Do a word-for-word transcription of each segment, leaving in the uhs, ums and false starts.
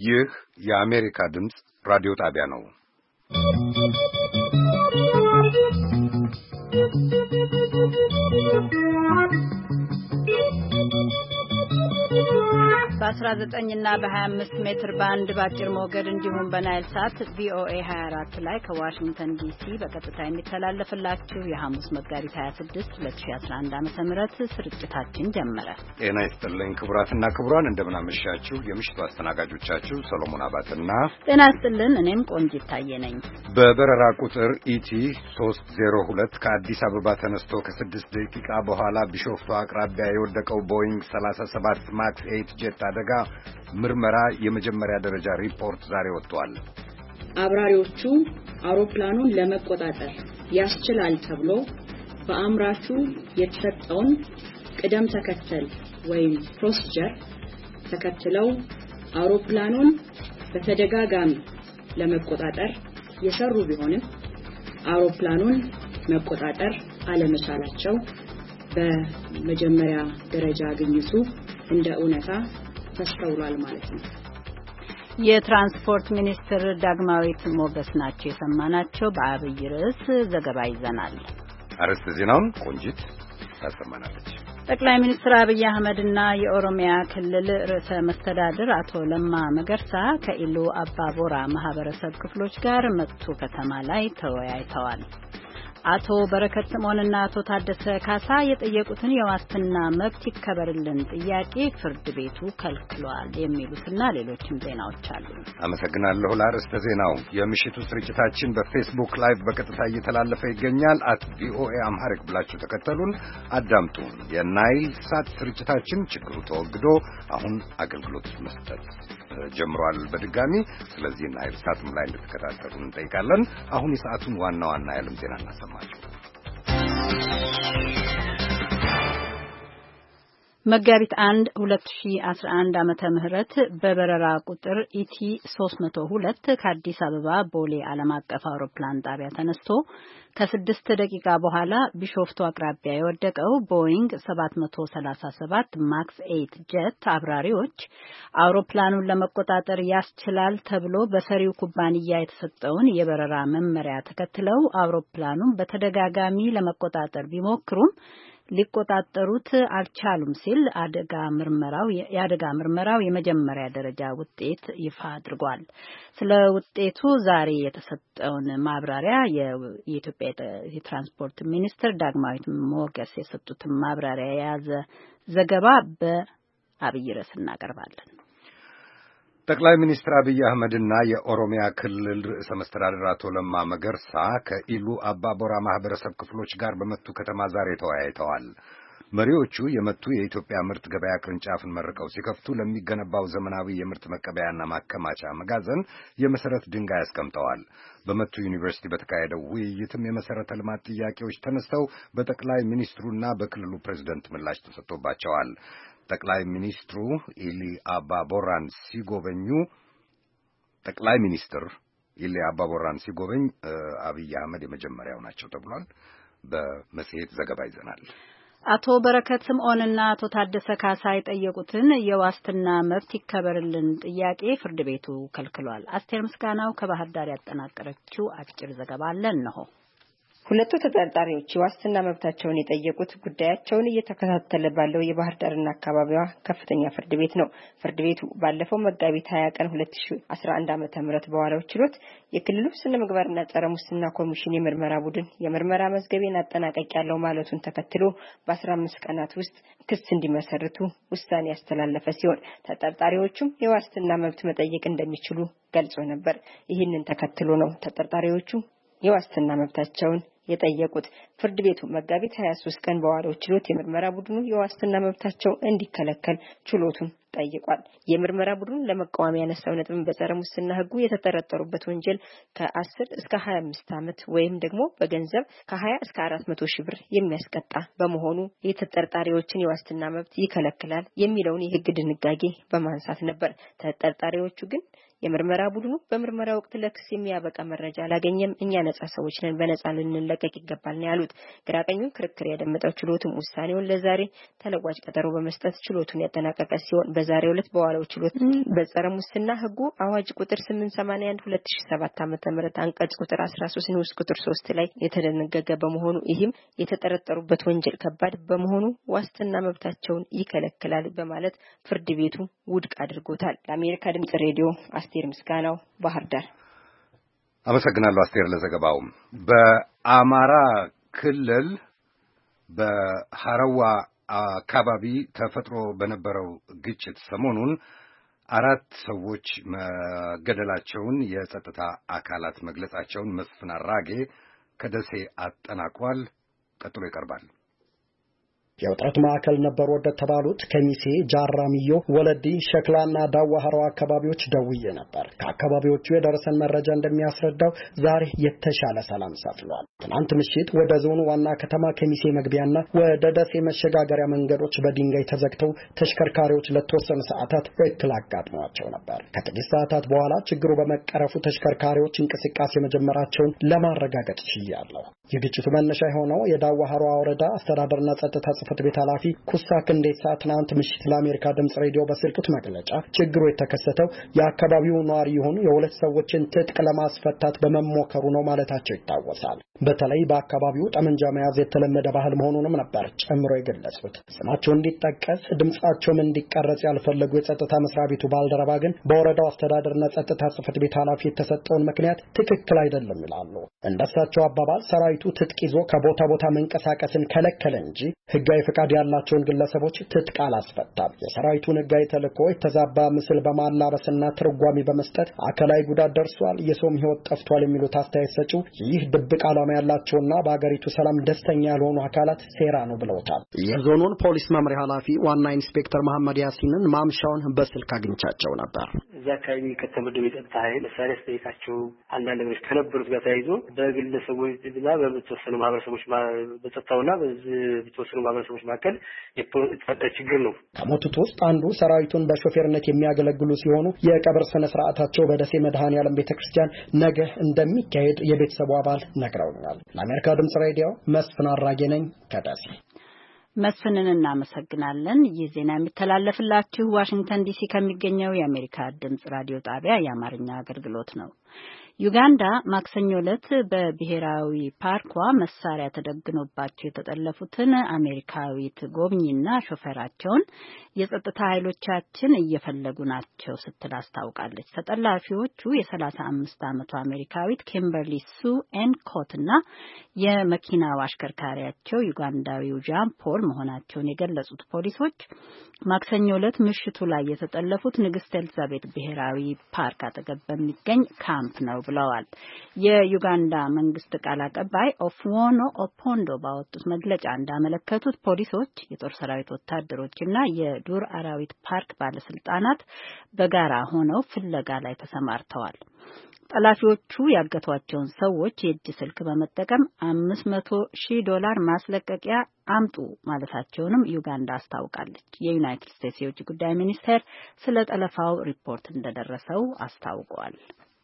ይህ የአሜሪካ ድምፅ ራዲዮ ጣቢያ ነው። በአስራ ዘጠኝ እና በሀያ አምስት ሜትር ባንድ ባጭር ሞገድ እንዲሁም በናይል ሳት ቪኦኤ ሀያ አራት ላይ ከዋሽንግተን ዲሲ በቀጥታ የሚተላለፍላችሁ የሐሙስ መጋቢት ሀያ ስድስት ሁለት ሺህ አስራ አንድ ዓመተ ምህረት ስርጭታችን ጀመረ። ጤና ይስጥልኝ ክቡራትና ክቡራን፣ እንደምናመሻችሁ። የምሽቱ አስተናጋጆቻችሁ ሰሎሞን አባትና ጤና ይስጥልን፣ እኔም ቆንጂት ታየ ነኝ። በበረራ ቁጥር ኢቲ ሶስት ዜሮ ሁለት ከአዲስ አበባ ተነስቶ ከስድስት ደቂቃ በኋላ ቢሾፍቱ አቅራቢያ የወደቀው ቦይንግ ሰላሳ ሰባት ማክስ ኤይት ጄት አደጋ ምርመራ የመጀመሪያ ደረጃ ሪፖርት ዛሬ ወጥቷል። አብራሪዎቹ አውሮፕላኑን ለመቆጣጠር ያስችላል ተብሎ በአምራቹ የተሰጠውን ቅደም ተከተል ወይም ፕሮሲጀር ተከትለው አውሮፕላኑን በተደጋጋሚ ለመቆጣጠር የሰሩ ቢሆንም አውሮፕላኑን መቆጣጠር አለመቻላቸው በመጀመሪያ ደረጃ ግኝቱ እንደ እውነታ ተስተውሏል ማለት ነው። የትራንስፖርት ሚኒስትር ዳግማዊት ሞገስ ናቸው የሰማናቸው። በአብይ ርዕስ ዘገባ ይዘናል። አርዕስተ ዜናውን ቆንጂት ታሰማናለች። ጠቅላይ ሚኒስትር አብይ አህመድና የኦሮሚያ ክልል ርዕሰ መስተዳድር አቶ ለማ መገርሳ ከኢሉ አባቦራ ማህበረሰብ ክፍሎች ጋር መቱ ከተማ ላይ ተወያይተዋል። አቶ በረከት ስምዖንና አቶ ታደሰ ካሳ የጠየቁትን የዋስትና መብት ይከበርልን ጥያቄ ፍርድ ቤቱ ከልክሏል የሚሉትና ሌሎችም ዜናዎች አሉ። አመሰግናለሁ። ለአርዕስተ ዜናው የምሽቱ ስርጭታችን በፌስቡክ ላይቭ በቀጥታ እየተላለፈ ይገኛል። አት ቪኦኤ አምሃሪክ ብላችሁ ተከተሉን አዳምጡ። የናይል ሳት ስርጭታችን ችግሩ ተወግዶ አሁን አገልግሎት መስጠት ጀምሯል በድጋሚ። ስለዚህ ናይል ሳትም ላይ እንድትከታተሉ እንጠይቃለን። አሁን የሰዓቱን ዋና ዋና የዓለም ዜና እናሰማችሁ። መጋቢት አንድ ሁለት ሺህ አስራ አንድ ዓመተ ምህረት በበረራ ቁጥር ኢቲ ሶስት መቶ ሁለት ከአዲስ አበባ ቦሌ ዓለም አቀፍ አውሮፕላን ጣቢያ ተነስቶ ከስድስት ደቂቃ በኋላ ቢሾፍቱ አቅራቢያ የወደቀው ቦይንግ ሰባት መቶ ሰላሳ ሰባት ማክስ ኤይት ጄት አብራሪዎች አውሮፕላኑን ለመቆጣጠር ያስችላል ተብሎ በሰሪው ኩባንያ የተሰጠውን የበረራ መመሪያ ተከትለው አውሮፕላኑን በተደጋጋሚ ለመቆጣጠር ቢሞክሩም ሊቆጣጠሩት አልቻሉም ሲል አደጋ ምርመራው የአደጋ ምርመራው የመጀመሪያ ደረጃ ውጤት ይፋ አድርጓል። ስለ ውጤቱ ዛሬ የተሰጠውን ማብራሪያ የኢትዮጵያ የትራንስፖርት ሚኒስትር ዳግማዊት ሞገስ የሰጡትን ማብራሪያ የያዘ ዘገባ በአብይ ርዕስ እናቀርባለን። ጠቅላይ ሚኒስትር አብይ አህመድና የኦሮሚያ ክልል ርዕሰ መስተዳድር አቶ ለማ መገርሳ ከኢሉ አባቦራ ማህበረሰብ ክፍሎች ጋር በመቱ ከተማ ዛሬ ተወያይተዋል። መሪዎቹ የመቱ የኢትዮጵያ ምርት ገበያ ቅርንጫፍን መርቀው ሲከፍቱ ለሚገነባው ዘመናዊ የምርት መቀበያና ማከማቻ መጋዘን የመሰረት ድንጋይ አስቀምጠዋል። በመቱ ዩኒቨርሲቲ በተካሄደው ውይይትም የመሰረተ ልማት ጥያቄዎች ተነስተው በጠቅላይ ሚኒስትሩና በክልሉ ፕሬዝደንት ምላሽ ተሰጥቶባቸዋል። ጠቅላይ ሚኒስትሩ ኢሊ አባቦራን ሲጎበኙ ጠቅላይ ሚኒስትር ኢሊ አባቦራን ሲጎበኝ አብይ አህመድ የመጀመሪያው ናቸው ተብሏል። በመጽሔት ዘገባ ይዘናል። አቶ በረከት ስምዖንና አቶ ታደሰ ካሳ የጠየቁትን የዋስትና መብት ይከበርልን ጥያቄ ፍርድ ቤቱ ከልክሏል። አስቴር ምስጋናው ከባህር ዳር ያጠናቀረችው አጭር ዘገባ አለን ነው። ሁለቱ ተጠርጣሪዎች የዋስትና መብታቸውን የጠየቁት ጉዳያቸውን እየተከታተለ ባለው የባህር ዳርና አካባቢዋ ከፍተኛ ፍርድ ቤት ነው። ፍርድ ቤቱ ባለፈው መጋቢት ሀያ ቀን ሁለት ሺህ አስራ አንድ ዓመተ ምህረት በዋለው ችሎት የክልሉ ስነ ምግባርና ጸረ ሙስና ኮሚሽን የምርመራ ቡድን የምርመራ መዝገቤን አጠናቀቅ ያለው ማለቱን ተከትሎ በአስራ አምስት ቀናት ውስጥ ክስ እንዲመሰርቱ ውሳኔ ያስተላለፈ ሲሆን ተጠርጣሪዎቹም የዋስትና መብት መጠየቅ እንደሚችሉ ገልጾ ነበር። ይህንን ተከትሎ ነው ተጠርጣሪዎቹ የዋስትና መብታቸውን የጠየቁት። ፍርድ ቤቱ መጋቢት ሀያ ሶስት ቀን በዋለው ችሎት የምርመራ ቡድኑ የዋስትና መብታቸው እንዲከለከል ችሎቱን ጠይቋል። የምርመራ ቡድኑ ለመቃወም ያነሳው ነጥብ በጸረ ሙስና ሕጉ የተጠረጠሩበት ወንጀል ከአስር እስከ ሀያ አምስት ዓመት ወይም ደግሞ በገንዘብ ከሀያ እስከ አራት መቶ ሺህ ብር የሚያስቀጣ በመሆኑ የተጠርጣሪዎችን የዋስትና መብት ይከለክላል የሚለውን የሕግ ድንጋጌ በማንሳት ነበር። ተጠርጣሪዎቹ ግን የምርመራ ቡድኑ በምርመራ ወቅት ለክስ የሚያበቃ መረጃ አላገኘም፣ እኛ ነጻ ሰዎች ነን፣ በነጻ ልንለቀቅ ይገባል ነው ያሉት። ግራቀኙን ክርክር ያደመጠው ችሎቱም ውሳኔውን ለዛሬ ተለዋጭ ቀጠሮ በመስጠት ችሎቱን ያጠናቀቀ ሲሆን በዛሬው ዕለት በዋለው ችሎት በጸረ ሙስና ህጉ አዋጅ ቁጥር ስምንት መቶ ሰማንያ አንድ ሁለት ሺህ ሰባት ዓመተ ምህረት አንቀጽ ቁጥር አስራ ሶስት ንዑስ ቁጥር ሶስት ላይ የተደነገገ በመሆኑ ይህም የተጠረጠሩበት ወንጀል ከባድ በመሆኑ ዋስትና መብታቸውን ይከለክላል በማለት ፍርድ ቤቱ ውድቅ አድርጎታል። ለአሜሪካ ድምጽ ሬዲዮ አስቴር ምስጋናው ባህር ዳር። አመሰግናለሁ አስቴር ለዘገባው። በአማራ ክልል በሐረዋ አካባቢ ተፈጥሮ በነበረው ግጭት ሰሞኑን አራት ሰዎች መገደላቸውን የጸጥታ አካላት መግለጻቸውን መስፍን አራጌ ከደሴ አጠናቋል። ቀጥሎ ይቀርባል። የውጥረት ማዕከል ነበሩ ወደ ተባሉት ከሚሴ፣ ጃራሚዮ፣ ወለዲ፣ ሸክላና ዳዋ ሐረዋ አካባቢዎች ደውዬ ነበር። ከአካባቢዎቹ የደረሰን መረጃ እንደሚያስረዳው ዛሬ የተሻለ ሰላም ሰፍኗል። ትናንት ምሽት ወደ ዞኑ ዋና ከተማ ከሚሴ መግቢያና ወደ ደሴ መሸጋገሪያ መንገዶች በድንጋይ ተዘግተው ተሽከርካሪዎች ለተወሰኑ ሰዓታት እክል አጋጥሟቸው ነበር። ከጥቂት ሰዓታት በኋላ ችግሩ በመቀረፉ ተሽከርካሪዎች እንቅስቃሴ መጀመራቸውን ለማረጋገጥ ችያለሁ። የግጭቱ መነሻ የሆነው የዳዋ ሐረዋ ወረዳ አስተዳደርና ጸጥታ ጽሕፈት ቤት ኃላፊ ኩሳ ክንዴሳ ትናንት ምሽት ለአሜሪካ ድምጽ ሬዲዮ በሰጡት መግለጫ ችግሩ የተከሰተው የአካባቢው ነዋሪ የሆኑ የሁለት ሰዎችን ትጥቅ ለማስፈታት በመሞከሩ ነው ማለታቸው ይታወሳል። በተለይ በአካባቢው ጠመንጃ መያዝ የተለመደ ባህል መሆኑንም ነበር ጨምሮ የገለጹት። ስማቸው እንዲጠቀስ ድምጻቸውም እንዲቀረጽ ያልፈለጉ የጸጥታ መስሪያ ቤቱ ባልደረባ ግን በወረዳው አስተዳደርና ጸጥታ ጽሕፈት ቤት ኃላፊ የተሰጠውን ምክንያት ትክክል አይደለም ይላሉ። እንደሳቸው አባባል ሰራዊቱ ትጥቅ ይዞ ከቦታ ቦታ መንቀሳቀስን ከለከለ እንጂ ህጋዊ ፈቃድ ያላቸውን ግለሰቦች ትጥቅ አላስፈታም። የሰራዊቱን ህጋዊ ተልዕኮ የተዛባ ምስል በማላበስና ትርጓሜ በመስጠት አካላዊ ጉዳት ደርሷል፣ የሰውም ህይወት ጠፍቷል የሚሉት አስተያየት ሰጪው ይህ ድብቅ ዓላማ ያላቸውና በአገሪቱ ሰላም ደስተኛ ያልሆኑ አካላት ሴራ ነው ብለውታል። የዞኑን ፖሊስ መምሪያ ኃላፊ ዋና ኢንስፔክተር መሐመድ ያሲንን ማምሻውን በስልክ አግኝቻቸው ነበር። እዛ አካባቢ ከተመደበው የጸጥታ ኃይል መሳሪያ ስጠይቃቸው አንዳንድ ነገሮች ከነበሩት ጋር ተያይዞ በግለሰቦችና በተወሰኑ ማህበረሰቦች በጸጥታውና በተወሰኑ ማህበረሰቦች መካከል የተፈጠረ ችግር ነው። ከሞቱት ውስጥ አንዱ ሰራዊቱን በሾፌርነት የሚያገለግሉ ሲሆኑ የቀብር ስነ ስርዓታቸው በደሴ መድኃኔዓለም ቤተክርስቲያን ነገ እንደሚካሄድ የቤተሰቡ አባል ነግረውኛል። ለአሜሪካ ድምጽ ሬዲዮ መስፍን አራጌ ነኝ ከደሴ። መስፍንን እናመሰግናለን። ይህ ዜና የሚተላለፍላችሁ ዋሽንግተን ዲሲ ከሚገኘው የአሜሪካ ድምጽ ራዲዮ ጣቢያ የአማርኛ አገልግሎት ነው። ዩጋንዳ ማክሰኞ ዕለት በብሔራዊ ፓርኳ መሳሪያ ተደግኖባቸው የተጠለፉትን አሜሪካዊት ጎብኚና ሾፌራቸውን የጸጥታ ኃይሎቻችን እየፈለጉ ናቸው ስትል አስታውቃለች። ተጠላፊዎቹ የሰላሳ አምስት ዓመቷ አሜሪካዊት ኪምበርሊ ሱ ኤንኮትና የመኪናው አሽከርካሪያቸው ዩጋንዳዊው ጃን ፖል መሆናቸውን የገለጹት ፖሊሶች ማክሰኞ ዕለት ምሽቱ ላይ የተጠለፉት ንግስት ኤልዛቤት ብሔራዊ ፓርክ አጠገብ በሚገኝ ካምፕ ነው ብለዋል። የዩጋንዳ መንግስት ቃል አቀባይ ኦፍዎኖ ኦፖንዶ ባወጡት መግለጫ እንዳመለከቱት ፖሊሶች፣ የጦር ሰራዊት ወታደሮችና የዱር አራዊት ፓርክ ባለስልጣናት በጋራ ሆነው ፍለጋ ላይ ተሰማርተዋል። ጠላፊዎቹ ያገቷቸውን ሰዎች የእጅ ስልክ በመጠቀም አምስት መቶ ሺህ ዶላር ማስለቀቂያ አምጡ ማለታቸውንም ዩጋንዳ አስታውቃለች። የዩናይትድ ስቴትስ የውጭ ጉዳይ ሚኒስቴር ስለ ጠለፋው ሪፖርት እንደደረሰው አስታውቋል።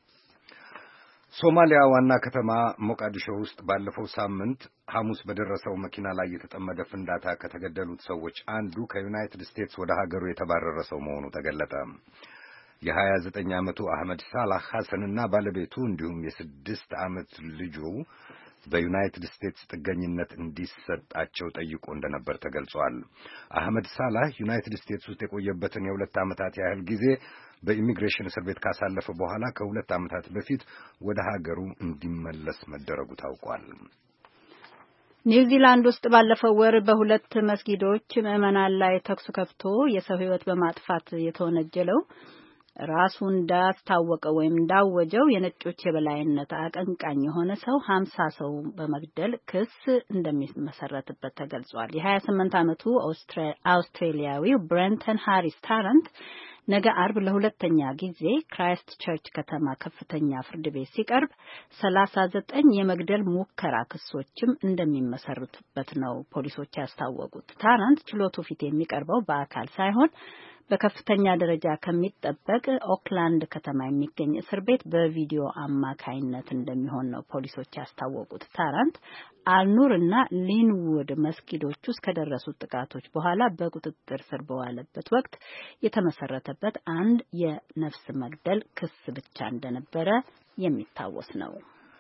ሶማሊያ ዋና ከተማ ሞቃዲሾ ውስጥ ባለፈው ሳምንት ሐሙስ በደረሰው መኪና ላይ የተጠመደ ፍንዳታ ከተገደሉት ሰዎች አንዱ ከዩናይትድ ስቴትስ ወደ ሀገሩ የተባረረ ሰው መሆኑ ተገለጠ። የሀያ ዘጠኝ ዓመቱ አህመድ ሳላህ ሐሰንና ባለቤቱ እንዲሁም የስድስት ዓመት ልጁ በዩናይትድ ስቴትስ ጥገኝነት እንዲሰጣቸው ጠይቆ እንደነበር ተገልጿል። አህመድ ሳላህ ዩናይትድ ስቴትስ ውስጥ የቆየበትን የሁለት ዓመታት ያህል ጊዜ በኢሚግሬሽን እስር ቤት ካሳለፈ በኋላ ከሁለት ዓመታት በፊት ወደ ሀገሩ እንዲመለስ መደረጉ ታውቋል። ኒውዚላንድ ውስጥ ባለፈው ወር በሁለት መስጊዶች ምዕመናን ላይ ተኩስ ከፍቶ የሰው ሕይወት በማጥፋት የተወነጀለው ራሱ እንዳስታወቀ ወይም እንዳወጀው የነጮች የበላይነት አቀንቃኝ የሆነ ሰው ሀምሳ ሰው በመግደል ክስ እንደሚመሰረትበት ተገልጿል። የሀያ ስምንት ዓመቱ አውስትራሊያዊው ብሬንተን ሃሪስ ታረንት ነገ አርብ ለሁለተኛ ጊዜ ክራይስት ቸርች ከተማ ከፍተኛ ፍርድ ቤት ሲቀርብ ሰላሳ ዘጠኝ የመግደል ሙከራ ክሶችም እንደሚመሰረቱበት ነው ፖሊሶች ያስታወቁት። ታረንት ችሎቱ ፊት የሚቀርበው በአካል ሳይሆን በከፍተኛ ደረጃ ከሚጠበቅ ኦክላንድ ከተማ የሚገኝ እስር ቤት በቪዲዮ አማካይነት እንደሚሆን ነው ፖሊሶች ያስታወቁት። ታራንት አልኑር እና ሊንውድ መስጊዶች ውስጥ ከደረሱት ጥቃቶች በኋላ በቁጥጥር ስር በዋለበት ወቅት የተመሰረተበት አንድ የነፍስ መግደል ክስ ብቻ እንደነበረ የሚታወስ ነው።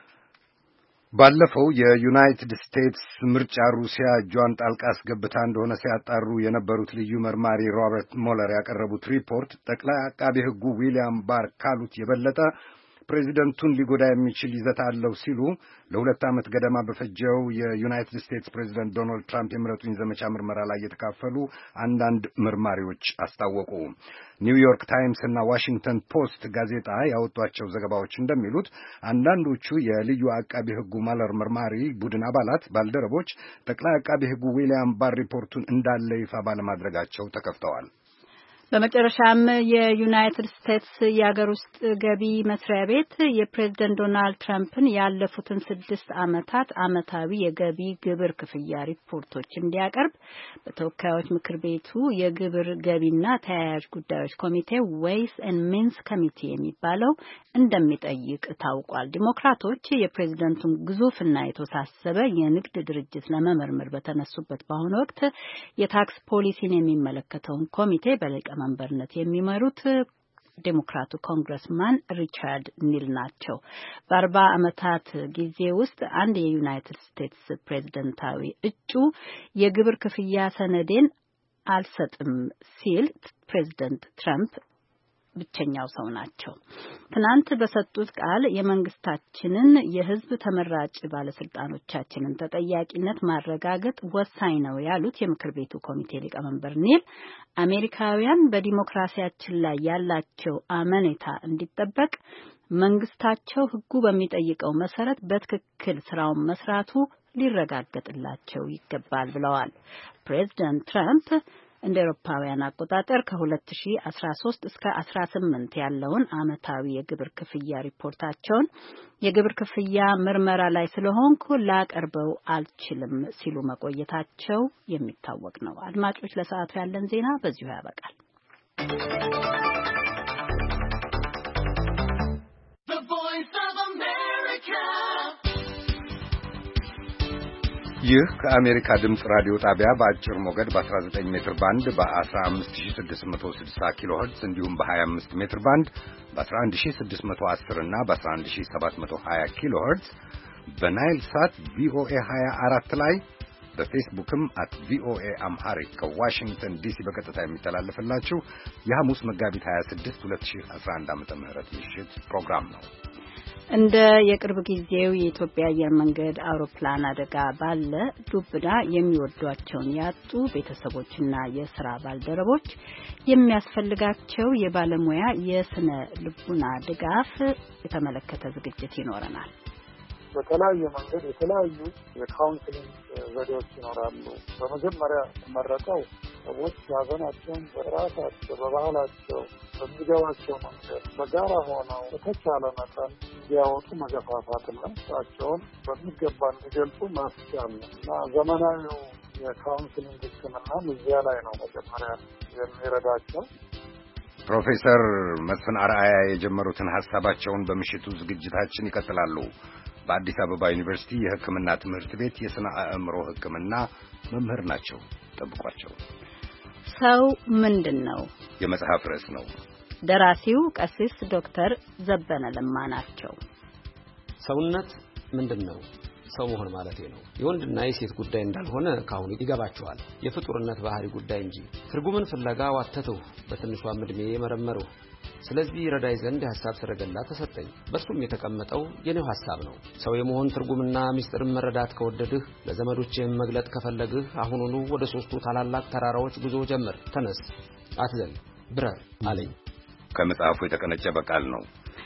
ባለፈው የዩናይትድ ስቴትስ ምርጫ ሩሲያ እጇን ጣልቃ አስገብታ እንደሆነ ሲያጣሩ የነበሩት ልዩ መርማሪ ሮበርት ሞለር ያቀረቡት ሪፖርት ጠቅላይ አቃቤ ሕጉ ዊሊያም ባር ካሉት የበለጠ ፕሬዚደንቱን ሊጎዳ የሚችል ይዘት አለው ሲሉ ለሁለት ዓመት ገደማ በፈጀው የዩናይትድ ስቴትስ ፕሬዚደንት ዶናልድ ትራምፕ የምረጡኝ ዘመቻ ምርመራ ላይ የተካፈሉ አንዳንድ መርማሪዎች አስታወቁ። ኒውዮርክ ታይምስ እና ዋሽንግተን ፖስት ጋዜጣ ያወጧቸው ዘገባዎች እንደሚሉት አንዳንዶቹ የልዩ አቃቤ ሕጉ ማለር መርማሪ ቡድን አባላት ባልደረቦች ጠቅላይ አቃቤ ሕጉ ዊሊያም ባር ሪፖርቱን እንዳለ ይፋ ባለማድረጋቸው ተከፍተዋል። በመጨረሻም የዩናይትድ ስቴትስ የሀገር ውስጥ ገቢ መስሪያ ቤት የፕሬዝዳንት ዶናልድ ትራምፕን ያለፉትን ስድስት ዓመታት ዓመታዊ የገቢ ግብር ክፍያ ሪፖርቶች እንዲያቀርብ በተወካዮች ምክር ቤቱ የግብር ገቢና ተያያዥ ጉዳዮች ኮሚቴ ዌይስ ኤንድ ሚንስ ኮሚቴ የሚባለው እንደሚጠይቅ ታውቋል። ዲሞክራቶች የፕሬዝዳንቱን ግዙፍና የተወሳሰበ የንግድ ድርጅት ለመመርመር በተነሱበት በአሁኑ ወቅት የታክስ ፖሊሲን የሚመለከተውን ኮሚቴ በለቀ መንበርነት የሚመሩት ዴሞክራቱ ኮንግረስማን ሪቻርድ ኒል ናቸው። በአርባ ዓመታት ጊዜ ውስጥ አንድ የዩናይትድ ስቴትስ ፕሬዝደንታዊ እጩ የግብር ክፍያ ሰነዴን አልሰጥም ሲል ፕሬዝደንት ትራምፕ ብቸኛው ሰው ናቸው። ትናንት በሰጡት ቃል የመንግስታችንን የህዝብ ተመራጭ ባለስልጣኖቻችንን ተጠያቂነት ማረጋገጥ ወሳኝ ነው ያሉት የምክር ቤቱ ኮሚቴ ሊቀመንበር ኒል አሜሪካውያን በዲሞክራሲያችን ላይ ያላቸው አመኔታ እንዲጠበቅ መንግስታቸው ህጉ በሚጠይቀው መሰረት በትክክል ስራውን መስራቱ ሊረጋገጥላቸው ይገባል ብለዋል። ፕሬዝዳንት ትራምፕ እንደ አውሮፓውያን አቆጣጠር ከ2013 እስከ አስራ ስምንት ያለውን አመታዊ የግብር ክፍያ ሪፖርታቸውን የግብር ክፍያ ምርመራ ላይ ስለሆንኩ ላቀርበው አልችልም ሲሉ መቆየታቸው የሚታወቅ ነው። አድማጮች፣ ለሰዓቱ ያለን ዜና በዚሁ ያበቃል። ይህ ከአሜሪካ ድምፅ ራዲዮ ጣቢያ በአጭር ሞገድ በ19 ሜትር ባንድ በ15660 ኪሎ ሄርትዝ እንዲሁም በ25 ሜትር ባንድ በ11610 እና በ11720 ኪሎ ሄርትዝ በናይል ሳት ቪኦኤ ሀያ አራት ላይ በፌስቡክም አት ቪኦኤ አምሃሪክ ከዋሽንግተን ዲሲ በቀጥታ የሚተላለፍላችሁ የሐሙስ መጋቢት ሀያ ስድስት ሁለት ሺህ አስራ አንድ ዓመተ ምህረት ምሽት ፕሮግራም ነው። እንደ የቅርብ ጊዜው የኢትዮጵያ አየር መንገድ አውሮፕላን አደጋ ባለ ዱብዳ የሚወዷቸውን ያጡ ቤተሰቦችና የስራ ባልደረቦች የሚያስፈልጋቸው የባለሙያ የስነ ልቡና ድጋፍ የተመለከተ ዝግጅት ይኖረናል። በተለያየ መንገድ የተለያዩ የካውንስሊንግ ዘዴዎች ይኖራሉ። በመጀመሪያ መረጠው ሰዎች ያዘናቸውን በራሳቸው በባህላቸው በሚገባቸው መንገድ በጋራ ሆነው በተቻለ መጠን እንዲያወጡ መገፋፋትና ስራቸውን በሚገባ እንዲገልጹ ማስቻል እና ዘመናዊው የካውንስሊንግ ሕክምናም እዚያ ላይ ነው መጀመሪያ የሚረዳቸው። ፕሮፌሰር መስፍን አርአያ የጀመሩትን ሐሳባቸውን በምሽቱ ዝግጅታችን ይቀጥላሉ። በአዲስ አበባ ዩኒቨርሲቲ የሕክምና ትምህርት ቤት የሥነ አእምሮ ሕክምና መምህር ናቸው። ጠብቋቸው። ሰው ምንድን ነው? የመጽሐፍ ርዕስ ነው። ደራሲው ቀሲስ ዶክተር ዘበነ ለማ ናቸው። ሰውነት ምንድን ነው? ሰው መሆን ማለት ነው። የወንድና የሴት ጉዳይ እንዳልሆነ ካሁን ይገባቸዋል። የፍጡርነት ባህሪ ጉዳይ እንጂ ትርጉምን ፍለጋ ዋተተው በትንሿም ዕድሜ መረመረው። ስለዚህ ረዳይ ዘንድ ሐሳብ ሰረገላ ተሰጠኝ። በሱም የተቀመጠው የኔው ሐሳብ ነው። ሰው የመሆን ትርጉምና ምስጢርን መረዳት ከወደድህ፣ ለዘመዶችህም መግለጥ ከፈለግህ አሁኑኑ ወደ ሶስቱ ታላላቅ ተራራዎች ጉዞ ጀምር። ተነስ፣ አትዘል፣ ብረር አለኝ። ከመጽሐፉ የተቀነጨበ ቃል ነው።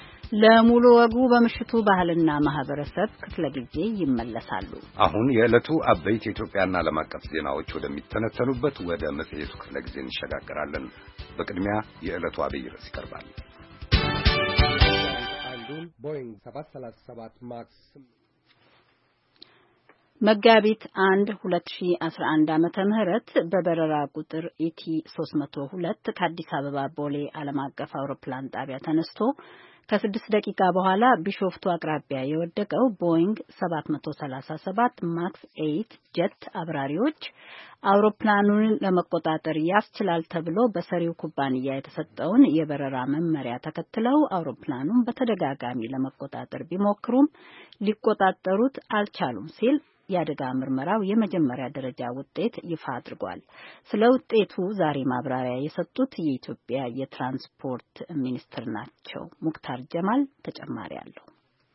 ለሙሉ ወጉ በምሽቱ ባህልና ማህበረሰብ ክፍለ ጊዜ ይመለሳሉ። አሁን የዕለቱ አበይት የኢትዮጵያና ዓለም አቀፍ ዜናዎች ወደሚተነተኑበት ወደ መጽሔቱ ክፍለ ጊዜ እንሸጋገራለን። በቅድሚያ የዕለቱ አብይ ርዕስ ይቀርባል። አንዱን ቦይንግ ሰባት ሰላሳ ሰባት ማክስ መጋቢት አንድ ሁለት ሺህ አስራ አንድ ዓመተ ምህረት በበረራ ቁጥር ኢቲ ሶስት መቶ ሁለት ከአዲስ አበባ ቦሌ ዓለም አቀፍ አውሮፕላን ጣቢያ ተነስቶ ከስድስት ደቂቃ በኋላ ቢሾፍቱ አቅራቢያ የወደቀው ቦይንግ ሰባት መቶ ሰላሳ ሰባት ማክስ ኤይት ጀት አብራሪዎች አውሮፕላኑን ለመቆጣጠር ያስችላል ተብሎ በሰሪው ኩባንያ የተሰጠውን የበረራ መመሪያ ተከትለው አውሮፕላኑን በተደጋጋሚ ለመቆጣጠር ቢሞክሩም ሊቆጣጠሩት አልቻሉም ሲል የአደጋ ምርመራው የመጀመሪያ ደረጃ ውጤት ይፋ አድርጓል። ስለ ውጤቱ ዛሬ ማብራሪያ የሰጡት የኢትዮጵያ የትራንስፖርት ሚኒስትር ናቸው። ሙክታር ጀማል ተጨማሪ አለው።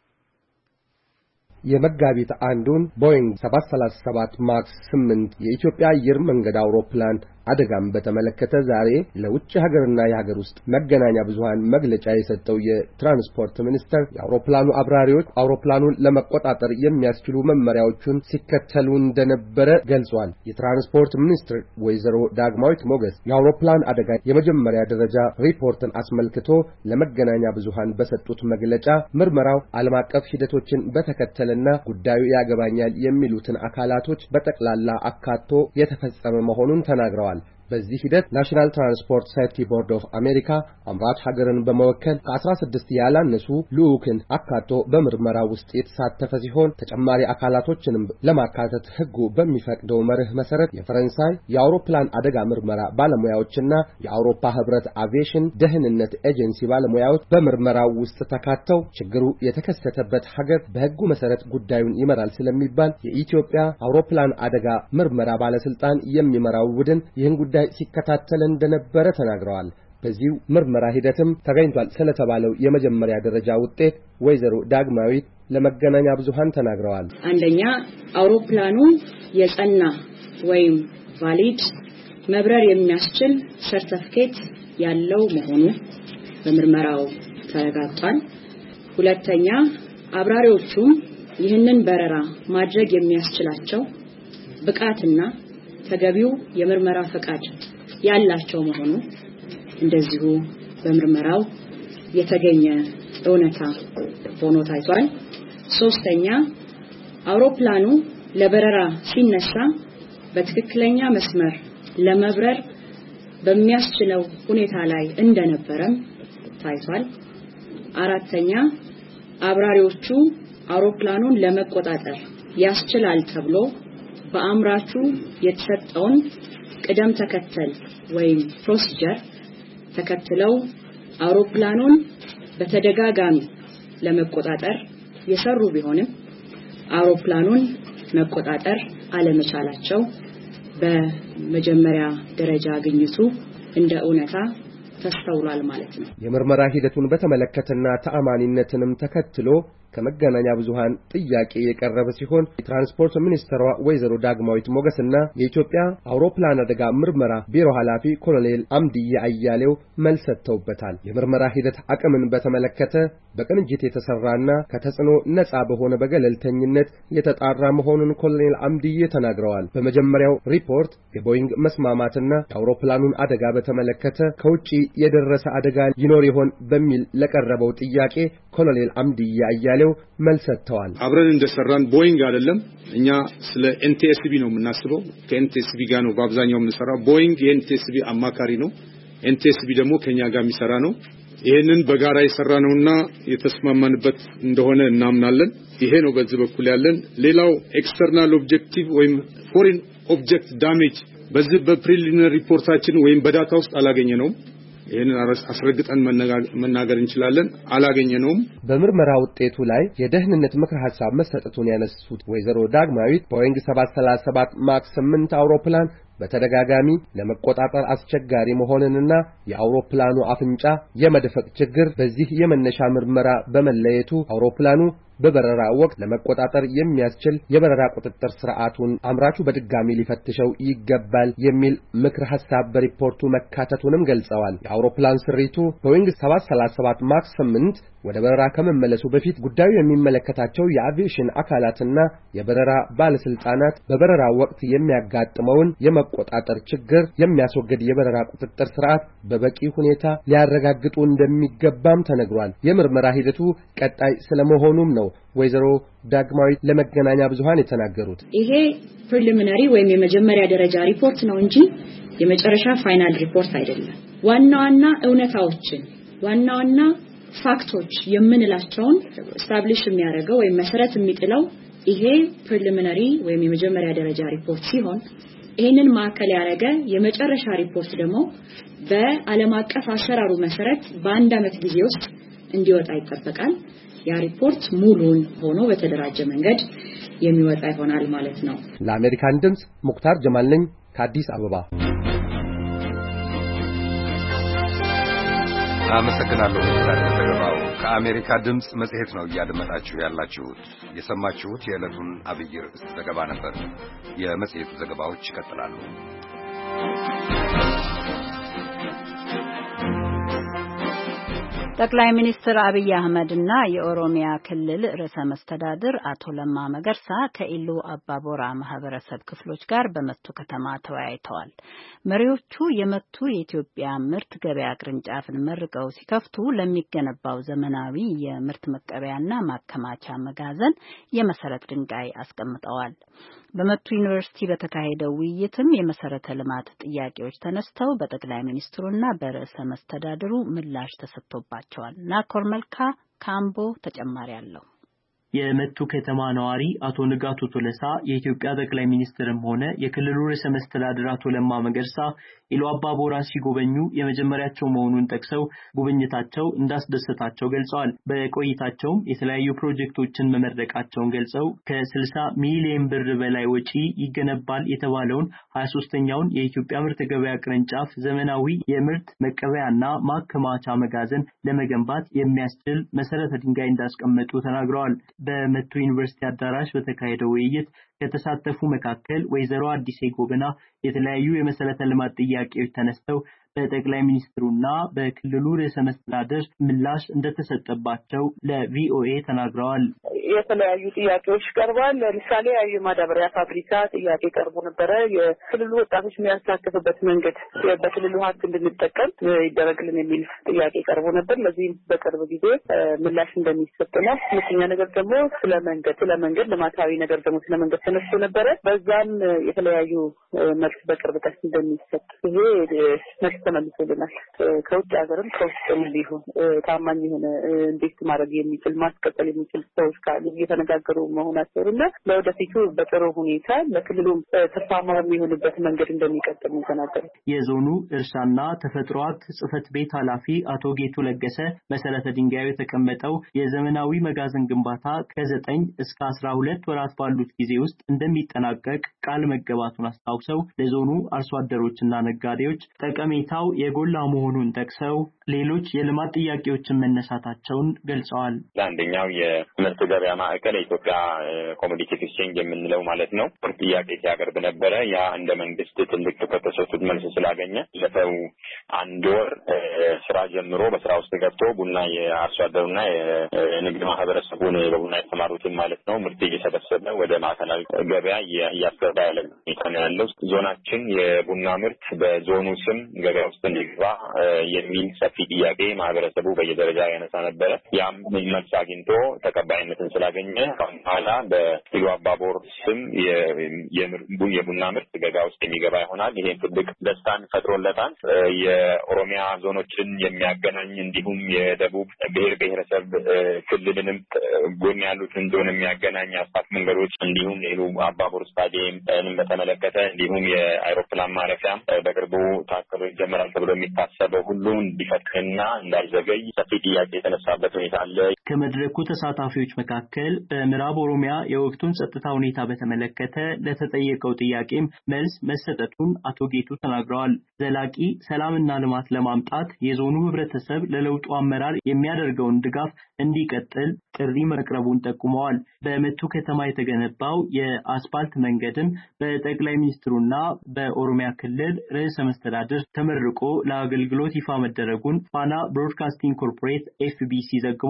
የመጋቢት አንዱን ቦይንግ ሰባት መቶ ሰላሳ ሰባት ማክስ ስምንት የኢትዮጵያ አየር መንገድ አውሮፕላን አደጋም በተመለከተ ዛሬ ለውጭ ሀገርና የሀገር ውስጥ መገናኛ ብዙሃን መግለጫ የሰጠው የትራንስፖርት ሚኒስተር የአውሮፕላኑ አብራሪዎች አውሮፕላኑን ለመቆጣጠር የሚያስችሉ መመሪያዎችን ሲከተሉ እንደነበረ ገልጿል። የትራንስፖርት ሚኒስትር ወይዘሮ ዳግማዊት ሞገስ የአውሮፕላን አደጋ የመጀመሪያ ደረጃ ሪፖርትን አስመልክቶ ለመገናኛ ብዙሃን በሰጡት መግለጫ ምርመራው ዓለም አቀፍ ሂደቶችን በተከተለና ጉዳዩ ያገባኛል የሚሉትን አካላቶች በጠቅላላ አካቶ የተፈጸመ መሆኑን ተናግረዋል። በዚህ ሂደት ናሽናል ትራንስፖርት ሴፍቲ ቦርድ ኦፍ አሜሪካ አምራች ሀገርን በመወከል ከአስራ ስድስት ያላነሱ ልዑክን አካቶ በምርመራው ውስጥ የተሳተፈ ሲሆን ተጨማሪ አካላቶችንም ለማካተት ሕጉ በሚፈቅደው መርህ መሰረት የፈረንሳይ የአውሮፕላን አደጋ ምርመራ ባለሙያዎችና የአውሮፓ ሕብረት አቪዬሽን ደህንነት ኤጀንሲ ባለሙያዎች በምርመራው ውስጥ ተካተው ችግሩ የተከሰተበት ሀገር በሕጉ መሰረት ጉዳዩን ይመራል ስለሚባል የኢትዮጵያ አውሮፕላን አደጋ ምርመራ ባለስልጣን የሚመራው ቡድን ይህን ጉዳይ ሲከታተል እንደነበረ ተናግረዋል። በዚሁ ምርመራ ሂደትም ተገኝቷል ስለተባለው የመጀመሪያ ደረጃ ውጤት ወይዘሮ ዳግማዊት ለመገናኛ ብዙሃን ተናግረዋል። አንደኛ አውሮፕላኑ የጸና ወይም ቫሊድ መብረር የሚያስችል ሰርቲፊኬት ያለው መሆኑ በምርመራው ተረጋግጧል። ሁለተኛ አብራሪዎቹ ይህንን በረራ ማድረግ የሚያስችላቸው ብቃትና ተገቢው የምርመራ ፈቃድ ያላቸው መሆኑ እንደዚሁ በምርመራው የተገኘ እውነታ ሆኖ ታይቷል። ሶስተኛ አውሮፕላኑ ለበረራ ሲነሳ በትክክለኛ መስመር ለመብረር በሚያስችለው ሁኔታ ላይ እንደነበረም ታይቷል። አራተኛ አብራሪዎቹ አውሮፕላኑን ለመቆጣጠር ያስችላል ተብሎ በአምራቹ የተሰጠውን ቅደም ተከተል ወይም ፕሮሲጀር ተከትለው አውሮፕላኑን በተደጋጋሚ ለመቆጣጠር የሰሩ ቢሆንም አውሮፕላኑን መቆጣጠር አለመቻላቸው በመጀመሪያ ደረጃ ግኝቱ እንደ እውነታ ተስተውሏል ማለት ነው። የምርመራ ሂደቱን በተመለከተና ተአማኒነትንም ተከትሎ ከመገናኛ ብዙሃን ጥያቄ የቀረበ ሲሆን የትራንስፖርት ሚኒስትሯ ወይዘሮ ዳግማዊት ሞገስና የኢትዮጵያ አውሮፕላን አደጋ ምርመራ ቢሮ ኃላፊ ኮሎኔል አምዲያ አያሌው መልስ ሰጥተውበታል። የምርመራ ሂደት አቅምን በተመለከተ በቅንጅት የተሰራና ከተጽዕኖ ነፃ በሆነ በገለልተኝነት የተጣራ መሆኑን ኮሎኔል አምዲያ ተናግረዋል። በመጀመሪያው ሪፖርት የቦይንግ መስማማትና የአውሮፕላኑን አደጋ በተመለከተ ከውጪ የደረሰ አደጋ ይኖር ይሆን በሚል ለቀረበው ጥያቄ ኮሎኔል አምዲያ አያሌው መልስ ሰጥተዋል። አብረን እንደሰራን ቦይንግ አይደለም እኛ ስለ ኤንቲኤስቢ ነው የምናስበው። ከኤንቲኤስቢ ጋር ነው በአብዛኛው የምንሰራው። ቦይንግ የኤንቲኤስቢ አማካሪ ነው። ኤንቲኤስቢ ደግሞ ከኛ ጋር የሚሰራ ነው። ይሄንን በጋራ የሰራነውና የተስማማንበት እንደሆነ እናምናለን። ይሄ ነው በዚህ በኩል ያለን። ሌላው ኤክስተርናል ኦብጀክቲቭ ወይም ፎሪን ኦብጀክት ዳሜጅ በዚህ በፕሪሊሚናሪ ሪፖርታችን ወይም በዳታ ውስጥ አላገኘነውም። ይሄንን አስረግጠን መናገር እንችላለን። አላገኘነውም። በምርመራ ውጤቱ ላይ የደህንነት ምክር ሐሳብ መሰጠቱን ያነሱት ወይዘሮ ዳግማዊት ቦይንግ ሰባት መቶ ሰላሳ ሰባት ማክስ ስምንት አውሮፕላን በተደጋጋሚ ለመቆጣጠር አስቸጋሪ መሆንንና የአውሮፕላኑ አፍንጫ የመድፈቅ ችግር በዚህ የመነሻ ምርመራ በመለየቱ አውሮፕላኑ በበረራ ወቅት ለመቆጣጠር የሚያስችል የበረራ ቁጥጥር ስርዓቱን አምራቹ በድጋሚ ሊፈትሸው ይገባል የሚል ምክር ሐሳብ በሪፖርቱ መካተቱንም ገልጸዋል። የአውሮፕላን ስሪቱ ቦይንግ ሰባት መቶ ሰላሳ ሰባት ማክስ ስምንት ወደ በረራ ከመመለሱ በፊት ጉዳዩ የሚመለከታቸው የአቪዬሽን አካላትና የበረራ ባለስልጣናት በበረራ ወቅት የሚያጋጥመውን የመቆ የመቆጣጠር ችግር የሚያስወግድ የበረራ ቁጥጥር ስርዓት በበቂ ሁኔታ ሊያረጋግጡ እንደሚገባም ተነግሯል። የምርመራ ሂደቱ ቀጣይ ስለመሆኑም ነው ወይዘሮ ዳግማዊት ለመገናኛ ብዙሃን የተናገሩት። ይሄ ፕሪሊሚናሪ ወይም የመጀመሪያ ደረጃ ሪፖርት ነው እንጂ የመጨረሻ ፋይናል ሪፖርት አይደለም። ዋና ዋና እውነታዎችን ዋና ዋና ፋክቶች የምንላቸውን ስታብሊሽ የሚያደርገው ወይም መሰረት የሚጥለው ይሄ ፕሪሊሚናሪ ወይም የመጀመሪያ ደረጃ ሪፖርት ሲሆን ይሄንን ማዕከል ያደረገ የመጨረሻ ሪፖርት ደግሞ በዓለም አቀፍ አሰራሩ መሰረት በአንድ አመት ጊዜ ውስጥ እንዲወጣ ይጠበቃል። ያ ሪፖርት ሙሉን ሆኖ በተደራጀ መንገድ የሚወጣ ይሆናል ማለት ነው። ለአሜሪካን ድምጽ ሙክታር ጀማል ነኝ ከአዲስ አበባ። አመሰግናለሁ ሙክታር ለዘገባው። ከአሜሪካ ድምጽ መጽሔት ነው እያደመጣችሁ ያላችሁት። የሰማችሁት የዕለቱን አብይ ርዕስ ዘገባ ነበር። የመጽሔቱ ዘገባዎች ይቀጥላሉ። ጠቅላይ ሚኒስትር አብይ አህመድና የኦሮሚያ ክልል ርዕሰ መስተዳድር አቶ ለማ መገርሳ ከኢሉ አባቦራ ማህበረሰብ ክፍሎች ጋር በመቱ ከተማ ተወያይተዋል። መሪዎቹ የመቱ የኢትዮጵያ ምርት ገበያ ቅርንጫፍን መርቀው ሲከፍቱ ለሚገነባው ዘመናዊ የምርት መቀበያና ማከማቻ መጋዘን የመሰረት ድንጋይ አስቀምጠዋል። በመቱ ዩኒቨርሲቲ በተካሄደው ውይይትም የመሰረተ ልማት ጥያቄዎች ተነስተው በጠቅላይ ሚኒስትሩና በርዕሰ መስተዳድሩ ምላሽ ተሰጥቶባቸዋል። ናኮር መልካ ካምቦ ተጨማሪ አለው። የመቱ ከተማ ነዋሪ አቶ ንጋቱ ቶለሳ የኢትዮጵያ ጠቅላይ ሚኒስትርም ሆነ የክልሉ ርዕሰ መስተዳድር አቶ ለማ መገርሳ ኢሉ አባቦራን ሲጎበኙ የመጀመሪያቸው መሆኑን ጠቅሰው ጉብኝታቸው እንዳስደሰታቸው ገልጸዋል። በቆይታቸውም የተለያዩ ፕሮጀክቶችን መመረቃቸውን ገልጸው ከስልሳ ሚሊዮን ብር በላይ ወጪ ይገነባል የተባለውን ሀያ ሶስተኛውን የኢትዮጵያ ምርት ገበያ ቅርንጫፍ ዘመናዊ የምርት መቀበያና ማከማቻ መጋዘን ለመገንባት የሚያስችል መሰረተ ድንጋይ እንዳስቀመጡ ተናግረዋል። በመቱ ዩኒቨርሲቲ አዳራሽ በተካሄደው ውይይት ከተሳተፉ መካከል ወይዘሮ አዲስ ጎበና የተለያዩ የመሰረተ ልማት ጥያቄዎች ተነስተው በጠቅላይ ሚኒስትሩና በክልሉ ርዕሰ መስተዳድር ምላሽ እንደተሰጠባቸው ለቪኦኤ ተናግረዋል። የተለያዩ ጥያቄዎች ቀርበዋል። ለምሳሌ የማዳበሪያ ፋብሪካ ጥያቄ ቀርቦ ነበረ። የክልሉ ወጣቶች የሚያሳተፉበት መንገድ በክልሉ ሀብት እንድንጠቀም ይደረግልን የሚል ጥያቄ ቀርቦ ነበር። ለዚህም በቅርብ ጊዜ ምላሽ እንደሚሰጥ ነው። ሁለተኛ ነገር ደግሞ ስለ መንገድ ስለ መንገድ ልማታዊ ነገር ደግሞ ስለ መንገድ ተነስቶ ነበረ። በዛም የተለያዩ መልስ በቅርብ ቀን እንደሚሰጥ ይሄ መልስ ተመልሶልናል። ከውጭ ሀገርም ከውስጥም ቢሆን ታማኝ የሆነ እንዴት ማድረግ የሚችል ማስቀጠል የሚችል ሰዎች ካሉ እየተነጋገሩ መሆናቸውና ለወደፊቱ በጥሩ ሁኔታ ለክልሉም ተስፋማ የሚሆንበት መንገድ እንደሚቀጥል ተናገሩ። የዞኑ እርሻና ተፈጥሮ ሀብት ጽሕፈት ቤት ኃላፊ አቶ ጌቱ ለገሰ መሰረተ ድንጋዩ የተቀመጠው የዘመናዊ መጋዘን ግንባታ ከዘጠኝ እስከ አስራ ሁለት ወራት ባሉት ጊዜ ውስጥ እንደሚጠናቀቅ ቃል መገባቱን አስታውሰው ለዞኑ አርሶ አደሮችና ነጋዴዎች ጠቀሜታው የጎላ መሆኑን ጠቅሰው ሌሎች የልማት ጥያቄዎችን መነሳታቸውን ገልጸዋል። አንደኛው የምርት ገበያ ማዕከል የኢትዮጵያ ኮሞዲቲ ኤክስቼንጅ የምንለው ማለት ነው ጥያቄ ሲያቀርብ ነበረ። ያ እንደ መንግስት ትልቅ ትኩረት ተሰጥቶት መልስ ስላገኘ ለፈው አንድ ወር ስራ ጀምሮ በስራ ውስጥ ገብቶ ቡና የአርሶ አደሩና የንግድ ማህበረሰቡን በቡና የተማሩትን ማለት ነው ምርት እየሰበሰበ ወደ ማዕከላዊ ገበያ እያስገባ ያለ ነው ያለው። ዞናችን የቡና ምርት በዞኑ ስም ገበያ ውስጥ እንዲገባ የሚል ሰፊ ጥያቄ ማህበረሰቡ በየደረጃ ያነሳ ነበረ። ያም መልስ አግኝቶ ተቀባይነትን ስላገኘ በኋላ በኢሉ አባቦር ስም የቡና ምርት ገበያ ውስጥ የሚገባ ይሆናል። ይሄ ትልቅ ደስታን ፈጥሮለታል። የኦሮሚያ ዞኖችን የሚያገናኝ እንዲሁም የደቡብ ብሔር ብሔረሰብ ክልልንም ጎን ያሉትን ዞን የሚያገናኝ አስፋልት መንገዶች እንዲሁም ኢሉ አባቦር ስታዲየም በተመለከተ እንዲሁም የአይሮፕላን ማረፊያ በቅርቡ ታቅዶ ይጀምራል ተብሎ የሚታሰበው ሁሉ እንዲፈጥንና እንዳይዘገይ ሰፊ ጥያቄ የተነሳበት ሁኔታ አለ። ከመድረኩ ተሳታፊዎች መካከል በምዕራብ ኦሮሚያ የወቅቱን ጸጥታ ሁኔታ በተመለከተ ለተጠየቀው ጥያቄም መልስ መሰጠቱን አቶ ጌቱ ተናግረዋል። ዘላቂ ሰላምና ልማት ለማምጣት የዞኑ ህብረተሰብ ለለውጡ አመራር የሚያደርገውን ድጋፍ እንዲቀጥል ጥሪ መቅረቡን ጠቁመዋል። በመቱ ከተማ የተገነባው የአስፋልት መንገድም በጠቅላይ ሚኒስትሩና በኦሮሚያ ክልል ርዕሰ መስተዳድር ተመርቆ ለአገልግሎት ይፋ መደረጉን ፋና ብሮድካስቲንግ ኮርፖሬት ኤፍ ቢ ሲ ዘግቧል።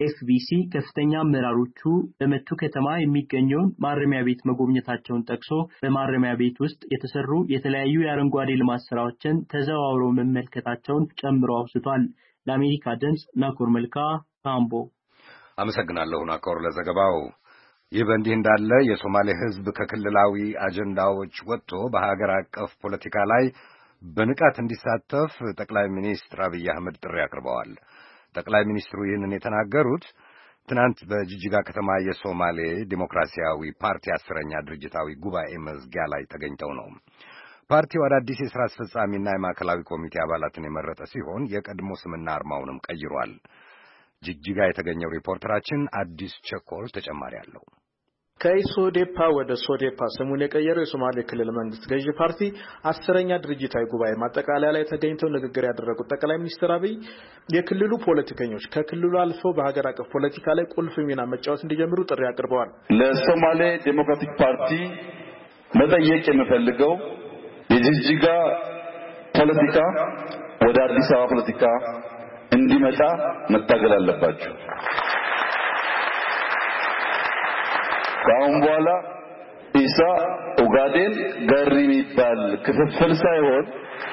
ኤፍቢሲ ከፍተኛ አመራሮቹ በመቱ ከተማ የሚገኘውን ማረሚያ ቤት መጎብኘታቸውን ጠቅሶ በማረሚያ ቤት ውስጥ የተሰሩ የተለያዩ የአረንጓዴ ልማት ስራዎችን ተዘዋውረው መመልከታቸውን ጨምሮ አውስቷል። ለአሜሪካ ድምጽ ናኮር መልካ አምቦ። አመሰግናለሁ ናኮር ለዘገባው። ይህ በእንዲህ እንዳለ የሶማሌ ሕዝብ ከክልላዊ አጀንዳዎች ወጥቶ በሀገር አቀፍ ፖለቲካ ላይ በንቃት እንዲሳተፍ ጠቅላይ ሚኒስትር አብይ አህመድ ጥሪ አቅርበዋል። ጠቅላይ ሚኒስትሩ ይህንን የተናገሩት ትናንት በጅጅጋ ከተማ የሶማሌ ዲሞክራሲያዊ ፓርቲ አስረኛ ድርጅታዊ ጉባኤ መዝጊያ ላይ ተገኝተው ነው። ፓርቲው አዳዲስ የሥራ አስፈጻሚና የማዕከላዊ ኮሚቴ አባላትን የመረጠ ሲሆን የቀድሞ ስምና አርማውንም ቀይሯል። ጅጅጋ የተገኘው ሪፖርተራችን አዲስ ቸኮል ተጨማሪ አለው። ከኢሶዴፓ ወደ ሶዴፓ ስሙን የቀየረው የሶማሌ ክልል መንግስት ገዢ ፓርቲ አስረኛ ድርጅታዊ ጉባኤ ማጠቃለያ ላይ ተገኝተው ንግግር ያደረጉት ጠቅላይ ሚኒስትር አብይ የክልሉ ፖለቲከኞች ከክልሉ አልፈው በሀገር አቀፍ ፖለቲካ ላይ ቁልፍ ሚና መጫወት እንዲጀምሩ ጥሪ አቅርበዋል። ለሶማሌ ዴሞክራቲክ ፓርቲ መጠየቅ የምፈልገው የጅጅጋ ፖለቲካ ወደ አዲስ አበባ ፖለቲካ እንዲመጣ መታገል አለባችሁ። ካሁን በኋላ ኢሳ ኡጋዴን ገሪ የሚባል ክፍፍል ሳይሆን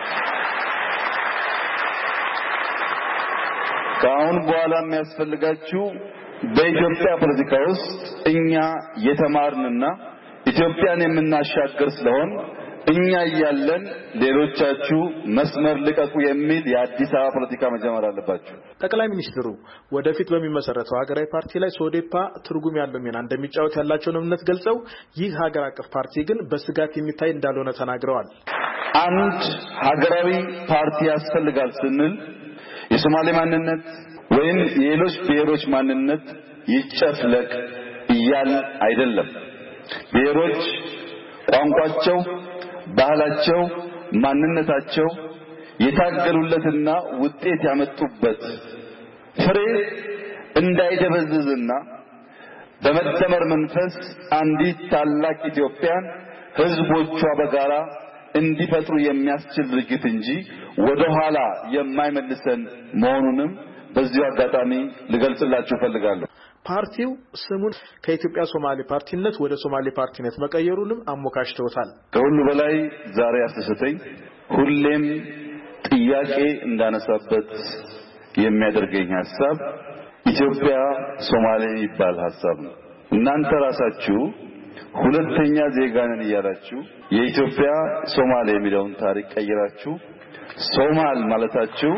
ካሁን በኋላ የሚያስፈልጋችሁ በኢትዮጵያ ፖለቲካ ውስጥ እኛ የተማርንና ኢትዮጵያን የምናሻገር ስለሆን እኛ ያያለን ሌሎቻችሁ መስመር ልቀቁ የሚል የአዲስ አበባ ፖለቲካ መጀመር አለባችሁ። ጠቅላይ ሚኒስትሩ ወደፊት በሚመሰረተው ሀገራዊ ፓርቲ ላይ ሶዴፓ ትርጉም ያለው ሚና እንደሚጫወት ያላቸውን እምነት ገልጸው ይህ ሀገር አቀፍ ፓርቲ ግን በስጋት የሚታይ እንዳልሆነ ተናግረዋል። አንድ ሀገራዊ ፓርቲ ያስፈልጋል ስንል የሶማሌ ማንነት ወይም የሌሎች ብሔሮች ማንነት ይጨፍለቅ እያል አይደለም። ብሔሮች ቋንቋቸው፣ ባህላቸው፣ ማንነታቸው የታገሉለትና ውጤት ያመጡበት ፍሬ እንዳይደበዝዝና በመደመር መንፈስ አንዲት ታላቅ ኢትዮጵያን ህዝቦቿ በጋራ እንዲፈጥሩ የሚያስችል ድርጅት እንጂ ወደ ኋላ የማይመልሰን መሆኑንም በዚሁ አጋጣሚ ልገልጽላችሁ ፈልጋለሁ። ፓርቲው ስሙን ከኢትዮጵያ ሶማሌ ፓርቲነት ወደ ሶማሌ ፓርቲነት መቀየሩንም አሞካሽተውታል። ከሁሉ በላይ ዛሬ ያስደሰተኝ ሁሌም ጥያቄ እንዳነሳበት የሚያደርገኝ ሐሳብ ኢትዮጵያ ሶማሌ የሚባል ሐሳብ ነው። እናንተ ራሳችሁ ሁለተኛ ዜጋ ነን እያላችሁ የኢትዮጵያ ሶማሌ የሚለውን ታሪክ ቀይራችሁ ሶማል ማለታችሁ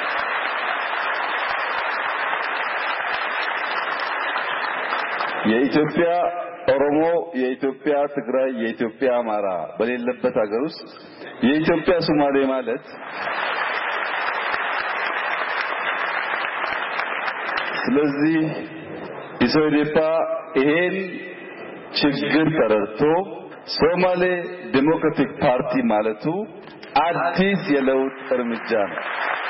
የኢትዮጵያ ኦሮሞ፣ የኢትዮጵያ ትግራይ፣ የኢትዮጵያ አማራ በሌለበት ሀገር ውስጥ የኢትዮጵያ ሶማሌ ማለት ስለዚህ ኢሶዴፓ ይሄን ችግር ተረድቶ ሶማሌ ዴሞክራቲክ ፓርቲ ማለቱ አዲስ የለውጥ እርምጃ ነው።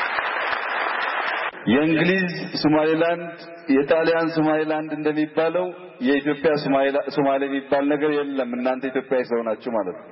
የእንግሊዝ ሶማሌላንድ የጣሊያን ሶማሌላንድ እንደሚባለው የኢትዮጵያ ሶማሌ የሚባል ነገር የለም። እናንተ ኢትዮጵያዊ ስለሆናችሁ ማለት ነው።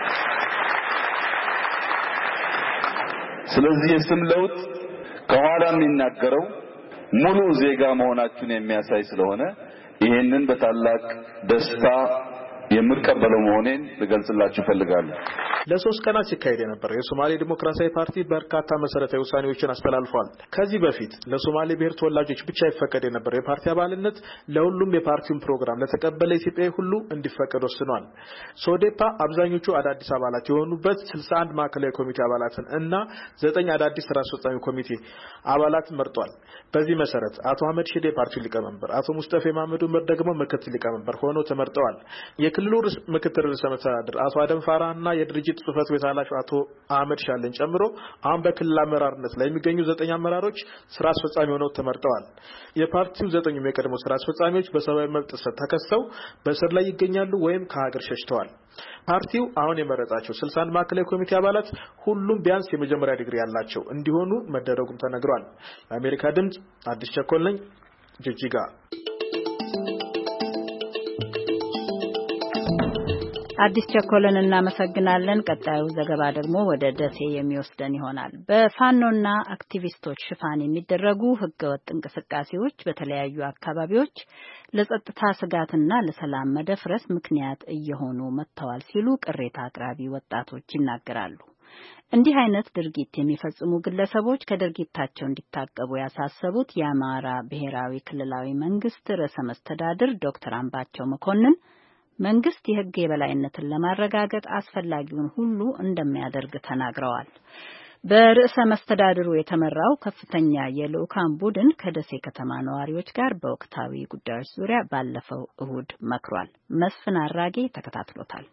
ስለዚህ የስም ለውጥ ከኋላ የሚናገረው ሙሉ ዜጋ መሆናችሁን የሚያሳይ ስለሆነ ይሄንን በታላቅ ደስታ የምቀበለው መሆኔን ልገልጽላችሁ ፈልጋለሁ። ለሶስት ቀናት ሲካሄድ የነበረው የሶማሌ ዲሞክራሲያዊ ፓርቲ በርካታ መሰረታዊ ውሳኔዎችን አስተላልፏል። ከዚህ በፊት ለሶማሌ ብሔር ተወላጆች ብቻ ይፈቀድ የነበረው የፓርቲ አባልነት ለሁሉም የፓርቲውን ፕሮግራም ለተቀበለ ኢትዮጵያዊ ሁሉ እንዲፈቀድ ወስኗል። ሶዴፓ አብዛኞቹ አዳዲስ አባላት የሆኑበት ስልሳ አንድ ማዕከላዊ ኮሚቴ አባላትን እና ዘጠኝ አዳዲስ ስራ አስፈጻሚ ኮሚቴ አባላትን መርጧል። በዚህ መሰረት አቶ አህመድ ሺዴ ፓርቲው ሊቀመንበር፣ አቶ ሙስጠፌ ማህመድ ዑመር ደግሞ ምክትል ሊቀመንበር ሆነው ተመርጠዋል። የክልሉ ምክትል ርዕሰ መስተዳድር አቶ አደም ፋራህና የድርጅት ጽህፈት ቤት ኃላፊ አቶ አህመድ ሻለን ጨምሮ አሁን በክልል አመራርነት ላይ የሚገኙ ዘጠኝ አመራሮች ስራ አስፈጻሚ ሆነው ተመርጠዋል። የፓርቲው ዘጠኙም የቀድሞ ስራ አስፈጻሚዎች በሰብአዊ መብት ጥሰት ተከሰው በእስር ላይ ይገኛሉ ወይም ከሀገር ሸሽተዋል። ፓርቲው አሁን የመረጣቸው ስልሳ አንድ ማዕከላዊ ኮሚቴ አባላት ሁሉም ቢያንስ የመጀመሪያ ዲግሪ ያላቸው እንዲሆኑ መደረጉም ተነግሯል። ለአሜሪካ ድምጽ አዲስ ቸኮል ነኝ፣ ጅጅጋ። አዲስ ቸኮልን እናመሰግናለን። ቀጣዩ ዘገባ ደግሞ ወደ ደሴ የሚወስደን ይሆናል። በፋኖና አክቲቪስቶች ሽፋን የሚደረጉ ህገወጥ እንቅስቃሴዎች በተለያዩ አካባቢዎች ለጸጥታ ስጋትና ለሰላም መደፍረስ ምክንያት እየሆኑ መጥተዋል ሲሉ ቅሬታ አቅራቢ ወጣቶች ይናገራሉ። እንዲህ አይነት ድርጊት የሚፈጽሙ ግለሰቦች ከድርጊታቸው እንዲታቀቡ ያሳሰቡት የአማራ ብሔራዊ ክልላዊ መንግስት ርዕሰ መስተዳድር ዶክተር አምባቸው መኮንን መንግስት የህግ የበላይነትን ለማረጋገጥ አስፈላጊውን ሁሉ እንደሚያደርግ ተናግረዋል። በርዕሰ መስተዳድሩ የተመራው ከፍተኛ የልኡካን ቡድን ከደሴ ከተማ ነዋሪዎች ጋር በወቅታዊ ጉዳዮች ዙሪያ ባለፈው እሁድ መክሯል። መስፍን አራጌ ተከታትሎታል።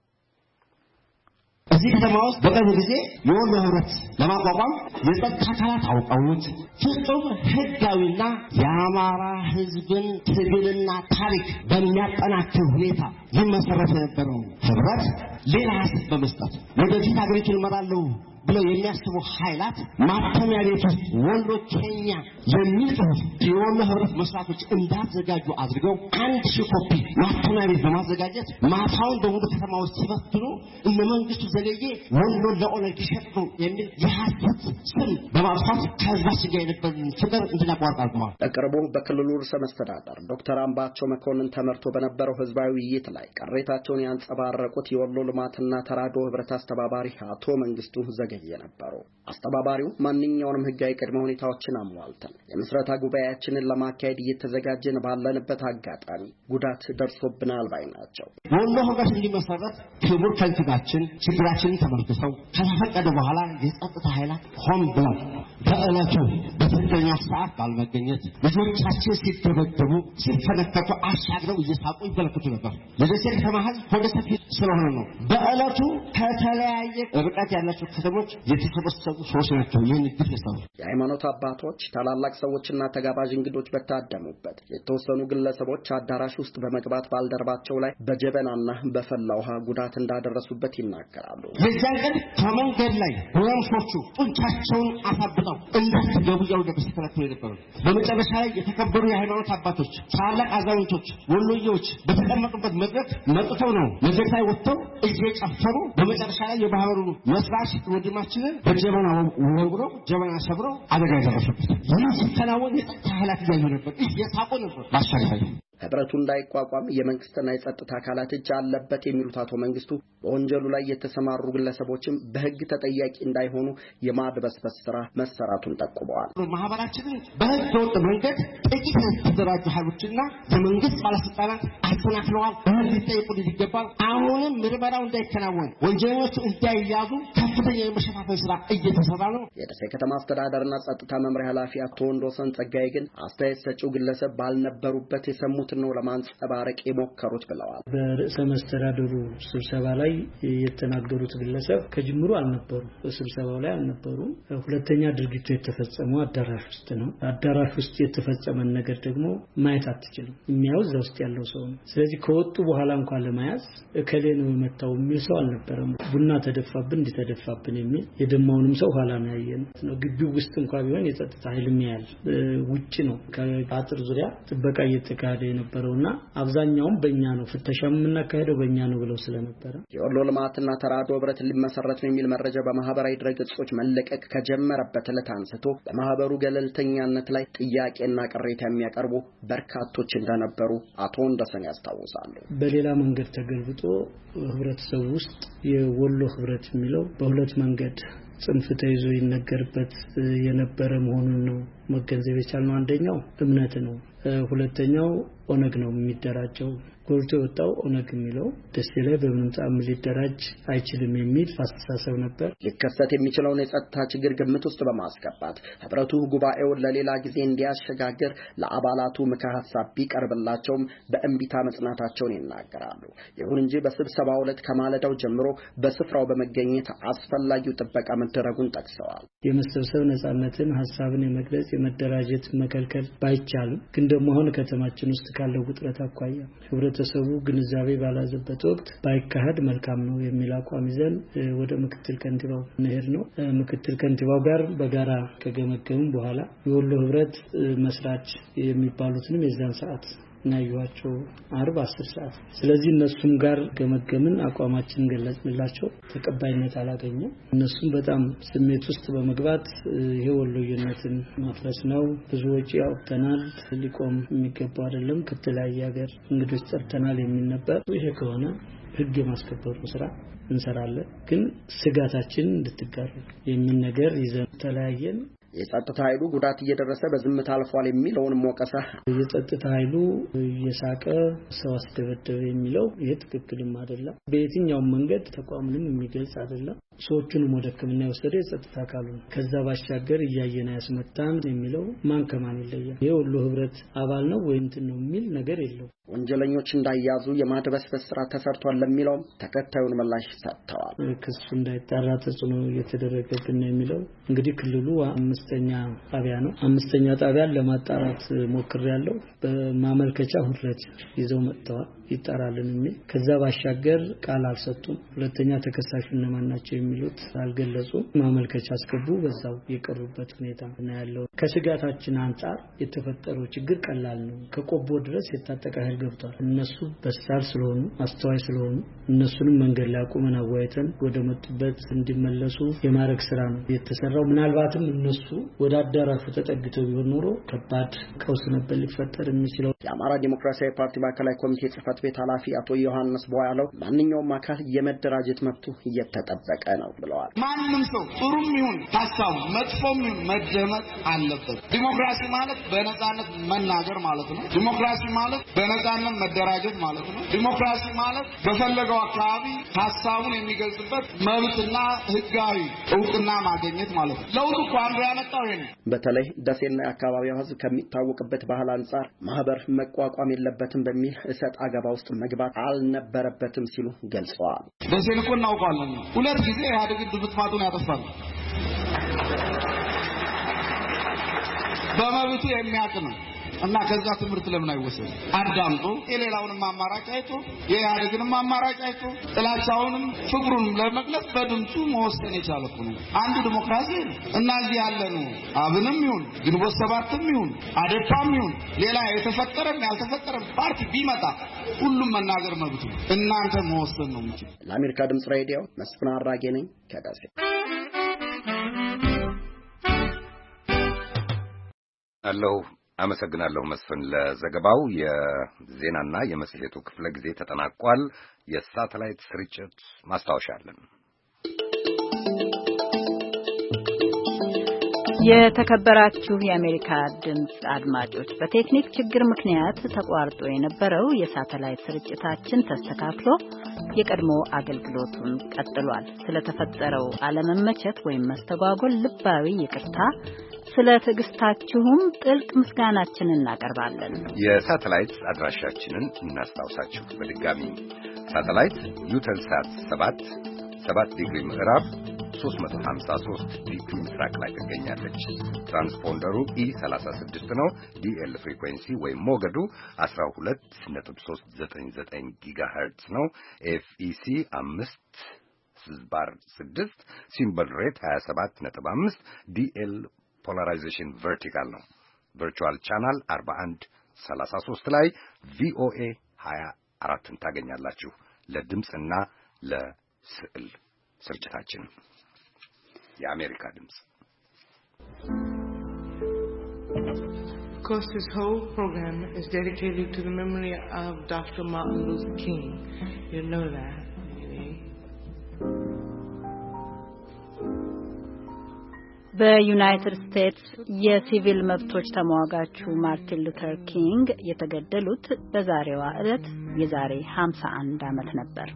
እዚህ ከተማ ውስጥ በቅርብ ጊዜ የወሎ ህብረት ለማቋቋም የጸጥታ አካላት አውቀውት ፍጹም ህጋዊና የአማራ ህዝብን ትግልና ታሪክ በሚያጠናክር ሁኔታ ይመሰረት የነበረው ህብረት ሌላ ሀሳብ በመስጠት ወደፊት አገሪቱን እመራለሁ ብለው የሚያስቡ ኃይላት ማተሚያ ቤት ውስጥ ወሎ ኬኛ የሚል ጽሑፍ የወሎ ህብረት መስራቶች እንዳዘጋጁ አድርገው አንድ ሺህ ኮፒ ማተሚያ ቤት በማዘጋጀት ማታውን በሙሉ ከተማ ውስጥ ሲበትኑ እነ መንግስቱ ዘገየ ወሎ ለኦነግ ሸጡ የሚል የሐሰት ስም በማጥፋት ከህዝባችን ጋር የነበረን ፍቅር እንድናቋርጥ አድርገዋል። በቅርቡ በክልሉ ርዕሰ መስተዳድር ዶክተር አምባቸው መኮንን ተመርቶ በነበረው ህዝባዊ ውይይት ላይ ቅሬታቸውን ያንጸባረቁት የወሎ ልማትና ተራድኦ ህብረት አስተባባሪ አቶ መንግስቱ ዘገየ የነበረው አስተባባሪው ማንኛውንም ህጋዊ ቅድመ ሁኔታዎችን አሟልተን የምስረታ ጉባኤያችንን ለማካሄድ እየተዘጋጀን ባለንበት አጋጣሚ ጉዳት ደርሶብናል ባይ ናቸው። ወሎ ህብረት እንዲመሰረት ክቡር ከንቲባችን ችግራችንን ተመልክተው ከተፈቀደ በኋላ የጸጥታ ኃይላት ሆን ብለው በእለቱ በትክክለኛ ሰዓት ባልመገኘት ልጆቻችን ሲደበደቡ ሲፈነከቱ አሻግረው እየሳቁ ይመለከቱ ነበር። የደሴ ከተማ ህዝብ ወደ ሰፊ ስለሆነ ነው በእለቱ ከተለያየ ርቀት ያላቸው ከተሞች የተሰበሰቡ ሰዎች ናቸው ይህን ግፍ የሰሩ። የሃይማኖት አባቶች፣ ታላላቅ ሰዎችና ተጋባዥ እንግዶች በታደሙበት የተወሰኑ ግለሰቦች አዳራሽ ውስጥ በመግባት ባልደረባቸው ላይ በጀበናና በፈላ ውሃ ጉዳት እንዳደረሱበት ይናገራሉ። የዚያን ቀን ከመንገድ ላይ ወንሶቹ ጡንቻቸውን አሳብጠው እንዳትገቡ ያው ደብስተላቸው የነበሩ በመጨረሻ ላይ የተከበሩ የሃይማኖት አባቶች፣ ታላላቅ አዛውንቶች፣ ወሎዬዎች በተቀመጡበት መድረክ መጥተው ነው መድረክ ላይ ወጥተው እየጨፈሩ በመጨረሻ ላይ የባህሩ መስራች ወንድማችንን በጀበና ወንጉረው ጀበና ሰብረው አደጋ ደረሰበት። ይህ ሲከናወን የጸጥታ ኃይላት እያዩ ነበር፣ እየሳቁ ነበር። ማሻሻያ ህብረቱ እንዳይቋቋም የመንግስትና የጸጥታ አካላት እጅ አለበት የሚሉት አቶ መንግስቱ በወንጀሉ ላይ የተሰማሩ ግለሰቦችም በህግ ተጠያቂ እንዳይሆኑ የማድበስበስ ስራ መሰራቱን ጠቁመዋል። ማህበራችንን በህገ ወጥ መንገድ ጥቂት የተደራጁ ኃይሎችና የመንግስት ባለስልጣናት አሰናክለዋል። በህግ ሊጠየቁ ይገባል። አሁንም ምርመራው እንዳይከናወን ወንጀለኞች እንዳይያዙ ከፍተኛ የመሸፋፈን ስራ እየተሰራ ነው። የደሴ ከተማ አስተዳደርና ጸጥታ መምሪያ ኃላፊ አቶ ወንዶሰን ጸጋዬ ግን አስተያየት ሰጪው ግለሰብ ባልነበሩበት የሰሙ ነው ለማንጸባረቅ የሞከሩት ብለዋል። በርዕሰ መስተዳድሩ ስብሰባ ላይ የተናገሩት ግለሰብ ከጅምሩ አልነበሩ፣ ስብሰባው ላይ አልነበሩ። ሁለተኛ ድርጊቱ የተፈጸመው አዳራሽ ውስጥ ነው። አዳራሽ ውስጥ የተፈጸመ ነገር ደግሞ ማየት አትችልም። የሚያው እዛ ውስጥ ያለው ሰው ነው። ስለዚህ ከወጡ በኋላ እንኳን ለማያዝ እከሌ ነው የመታው የሚል ሰው አልነበረም። ቡና ተደፋብን እንዲተደፋብን የሚል የደማውንም ሰው ኋላ ነው ያየነው ነው። ግቢው ውስጥ እንኳን ቢሆን የጸጥታ ኃይል የሚያል ውጭ ነው ከአጥር ዙሪያ ጥበቃ እየተካሄደ ነበርውና አብዛኛውም በእኛ ነው ፍተሻም የምናካሄደው በእኛ ነው ብለው ስለነበረ የወሎ ልማትና ተራድኦ ህብረት ሊመሰረት ነው የሚል መረጃ በማህበራዊ ድረገጾች መለቀቅ ከጀመረበት ዕለት አንስቶ በማህበሩ ገለልተኛነት ላይ ጥያቄና ቅሬታ የሚያቀርቡ በርካቶች እንደነበሩ አቶ ወንደሰን ያስታውሳሉ። በሌላ መንገድ ተገልብጦ ህብረተሰቡ ውስጥ የወሎ ህብረት የሚለው በሁለት መንገድ ጽንፍ ተይዞ ይነገርበት የነበረ መሆኑን ነው መገንዘብ የቻልነው። አንደኛው እምነት ነው፣ ሁለተኛው ኦነግ ነው የሚደራጀው። ጎልቶ ወጣው ኦነግ የሚለው ደስ ላይ በምንም ተአምር ሊደራጅ አይችልም የሚል አስተሳሰብ ነበር። ሊከሰት የሚችለውን የጸጥታ ችግር ግምት ውስጥ በማስገባት ህብረቱ ጉባኤውን ለሌላ ጊዜ እንዲያሸጋግር ለአባላቱ ምክረ ሐሳብ ቢቀርብላቸውም በእንቢታ መጽናታቸውን ይናገራሉ። ይሁን እንጂ በስብሰባው ዕለት ከማለዳው ጀምሮ በስፍራው በመገኘት አስፈላጊው ጥበቃ መደረጉን ጠቅሰዋል። የመሰብሰብ ነጻነትን፣ ሐሳብን የመግለጽ የመደራጀት መከልከል ባይቻልም ግን ደግሞ አሁን ከተማችን ውስጥ ካለው ውጥረት አኳያ ህብረተሰቡ ግንዛቤ ባላዘበት ወቅት ባይካሄድ መልካም ነው የሚል አቋም ይዘን ወደ ምክትል ከንቲባው እንሄድ ነው። ምክትል ከንቲባው ጋር በጋራ ከገመገሙ በኋላ የወሎ ህብረት መስራች የሚባሉትንም የዛን ሰዓት ናዩዋቸው አርባ አስር ሰዓት ስለዚህ እነሱም ጋር ገመገምን አቋማችንን ገለጽንላቸው ተቀባይነት አላገኘም እነሱም በጣም ስሜት ውስጥ በመግባት ይሄ ወሎየነትን ማፍረስ ነው ብዙ ወጪ ያወጣናል ሊቆም የሚገባው አይደለም ከተለያየ ሀገር እንግዶች ጠርተናል የሚል ነበር ይሄ ከሆነ ህግ የማስከበሩ ስራ እንሰራለን ግን ስጋታችን እንድትጋሩ የሚል ነገር ይዘን ተለያየን የጸጥታ ኃይሉ ጉዳት እየደረሰ በዝምታ አልፏል የሚለውን ሞቀሳ የጸጥታ ኃይሉ እየሳቀ ሰው አስደበደበ የሚለው ይሄ ትክክልም አይደለም በየትኛው መንገድ ተቋምንም የሚገልጽ አይደለም ሰዎቹንም ወደ ሕክምና የወሰደ የጸጥታ አካሉ ከዛ ባሻገር እያየና ያስመታን የሚለው ማን ከማን ይለያል የሁሉ ህብረት አባል ነው ወይ እንትን ነው የሚል ነገር የለው ወንጀለኞች እንዳይያዙ የማድበስበስ ስራ ተሰርቷል ለሚለው ተከታዩን ምላሽ ሰጥተዋል ክሱ እንዳይጣራ ተጽዕኖ እየተደረገብን ነው የሚለው እንግዲህ ክልሉ አምስተኛ ጣቢያ ነው አምስተኛ ጣቢያን ለማጣራት ሞክሬያለሁ በማመልከቻ ሁለት ይዘው መጥተዋል ይጣራልን የሚል ከዛ ባሻገር ቃል አልሰጡም ሁለተኛ ተከሳሽ እነማን ናቸው የሚሉት አልገለጹ ማመልከቻ አስገቡ በዛው የቀሩበት ሁኔታ ነው ያለው ከስጋታችን አንፃር የተፈጠረው ችግር ቀላል ነው ከቆቦ ድረስ የታጠቀ ኃይል ገብቷል እነሱ በሳል ስለሆኑ አስተዋይ ስለሆኑ እነሱንም መንገድ ላይ አቁመን አዋይተን ወደ መጡበት እንዲመለሱ የማረግ ስራ ነው የተሰራው ምናልባትም እነሱ ወደ አዳራሹ ተጠግተው ቢሆን ኖሮ ከባድ ቀውስ ነበር ሊፈጠር የሚችለው የአማራ ዲሞክራሲያዊ ፓርቲ ማዕከላዊ ኮሚቴ ጽህፈት ቤት ኃላፊ አቶ ዮሐንስ ቦያለው ማንኛውም አካል የመደራጀት መብቱ እየተጠበቀ ነው ብለዋል ማንንም ሰው ጥሩም ይሁን ሐሳቡ መጥፎም ይሁን መደመጥ አለበት ዲሞክራሲ ማለት በነጻነት መናገር ማለት ነው ዲሞክራሲ ማለት በነጻነት መደራጀት ማለት ነው ዲሞክራሲ ማለት በፈለገው አካባቢ ሐሳቡን የሚገልጽበት መብትና ህጋዊ እውቅና ማግኘት ማለት ነው ለውጡ እኮ አንዱ ያመጣው ይሄ ነው በተለይ ደሴና አካባቢው ህዝብ ከሚታወቅበት ባህል አንፃር ማህበር መቋቋም የለበትም በሚል እሰጥ አገባ ውስጥ መግባት አልነበረበትም ሲሉ ገልጸዋል ደሴን እኮ እናውቃለን ሁለት ጊዜ ኢህአዴግ ድብትማቱን ያጠፋል በመብቱ የሚያውቅ ነው እና ከዛ ትምህርት ለምን አይወሰድ አዳምጦ የሌላውንም አማራጭ አይቶ የኢህአዴግንም አማራጭ አይቶ ጥላቻውንም ፍቅሩንም ለመግለጽ በድምፁ መወሰን የቻለው ነው አንዱ ዲሞክራሲ እና እዚህ ያለ ነው አብንም ይሁን ግንቦት ሰባትም ይሁን አዴፓም ይሁን ሌላ የተፈጠረም ያልተፈጠረም ፓርቲ ቢመጣ ሁሉም መናገር መብቱ እናንተ መወሰን ነው እንጂ ለአሜሪካ ድምጽ ሬዲዮ መስፍን አራጌ ነኝ ከደሴ አሎ አመሰግናለሁ መስፍን ለዘገባው የዜናና የመጽሔቱ ክፍለ ጊዜ ተጠናቋል የሳተላይት ስርጭት ማስታወሻለን የተከበራችሁ የአሜሪካ ድምጽ አድማጮች በቴክኒክ ችግር ምክንያት ተቋርጦ የነበረው የሳተላይት ስርጭታችን ተስተካክሎ የቀድሞ አገልግሎቱን ቀጥሏል ስለተፈጠረው አለመመቸት ወይም መስተጓጎል ልባዊ ይቅርታ ስለ ትዕግስታችሁም ጥልቅ ምስጋናችንን እናቀርባለን የሳተላይት አድራሻችንን እናስታውሳችሁ በድጋሚ ሳተላይት ዩተልሳት ሰባት ሰባት ዲግሪ ምዕራብ ሶስት መቶ ሀምሳ ሶስት ዲግሪ ምስራቅ ላይ ትገኛለች ትራንስፖንደሩ ኢ ሰላሳ ስድስት ነው ዲኤል ፍሪኩዌንሲ ወይም ሞገዱ አስራ ሁለት ነጥብ ሶስት ዘጠኝ ዘጠኝ ጊጋሄርትዝ ነው ኤፍኢሲ አምስት ስባር ስድስት ሲምቦል ሬት ሀያ ሰባት ነጥብ አምስት ዲኤል ፖላራይዜሽን ቨርቲካል ነው ቨርቹዋል ቻናል አርባ አንድ ሰላሳ ሶስት ላይ ቪኦኤ ሀያ አራትን ታገኛላችሁ ለድምጽና ለስዕል ስርጭታችን የአሜሪካ ድምጽ Of course, this whole program is dedicated to the memory of Doctor Martin Luther King. You know that, maybe. በዩናይትድ ስቴትስ የሲቪል መብቶች ተሟጋቹ ማርቲን ሉተር ኪንግ የተገደሉት በዛሬዋ ዕለት የዛሬ ሀምሳ አንድ ዓመት ነበር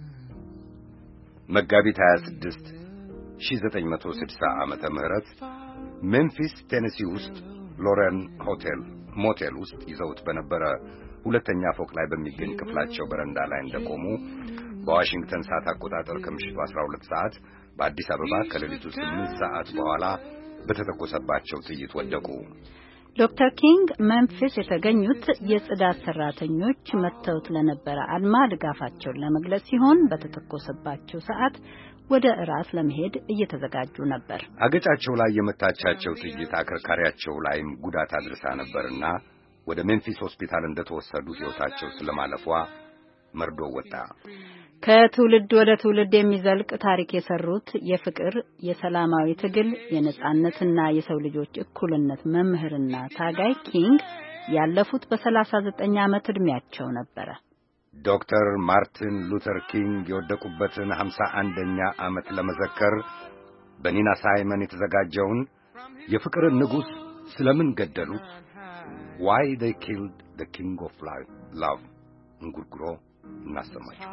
መጋቢት ሀያ ስድስት ሺህ ዘጠኝ መቶ ስልሳ ዓመተ ምህረት ሜምፊስ ቴነሲ ውስጥ ሎረን ሆቴል ሞቴል ውስጥ ይዘውት በነበረ ሁለተኛ ፎቅ ላይ በሚገኝ ክፍላቸው በረንዳ ላይ እንደቆሙ በዋሽንግተን ሰዓት አቆጣጠር ከምሽቱ አስራ ሁለት ሰዓት በአዲስ አበባ ከሌሊቱ ስምንት ሰዓት በኋላ በተተኮሰባቸው ጥይት ወደቁ ዶክተር ኪንግ ሜምፊስ የተገኙት የጽዳት ሰራተኞች መተውት ለነበረ አድማ ድጋፋቸውን ለመግለጽ ሲሆን በተተኮሰባቸው ሰዓት ወደ ራስ ለመሄድ እየተዘጋጁ ነበር አገጫቸው ላይ የመታቻቸው ጥይት አከርካሪያቸው ላይም ጉዳት አድርሳ ነበርና ወደ ሜምፊስ ሆስፒታል እንደተወሰዱ ሕይወታቸው ስለማለፏ መርዶ ወጣ። ከትውልድ ወደ ትውልድ የሚዘልቅ ታሪክ የሰሩት የፍቅር፣ የሰላማዊ ትግል፣ የነጻነትና የሰው ልጆች እኩልነት መምህርና ታጋይ ኪንግ ያለፉት በሰላሳ ዘጠኝ ዓመት ዕድሜያቸው ነበረ። ዶክተር ማርቲን ሉተር ኪንግ የወደቁበትን ሃምሳ አንደኛ ዓመት ለመዘከር በኒና ሳይመን የተዘጋጀውን የፍቅርን ንጉሥ ስለምን ገደሉት? Why they killed the king of love እንጉርጉሮ እናሰማችሁ።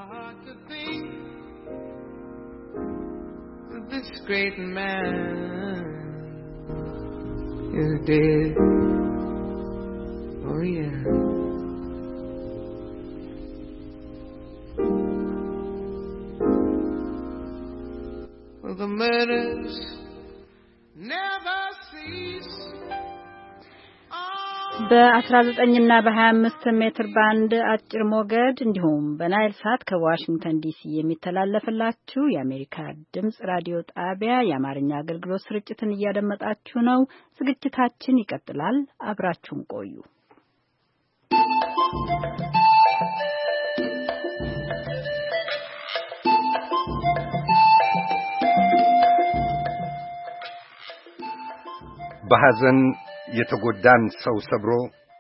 This great man is dead. Oh yeah. Well, the murders never cease. በ19 እና በ25 ሜትር ባንድ አጭር ሞገድ እንዲሁም በናይል ሳት ከዋሽንግተን ዲሲ የሚተላለፍላችሁ የአሜሪካ ድምጽ ራዲዮ ጣቢያ የአማርኛ አገልግሎት ስርጭትን እያደመጣችሁ ነው። ዝግጅታችን ይቀጥላል። አብራችሁን ቆዩ። በሐዘን የተጎዳን ሰው ሰብሮ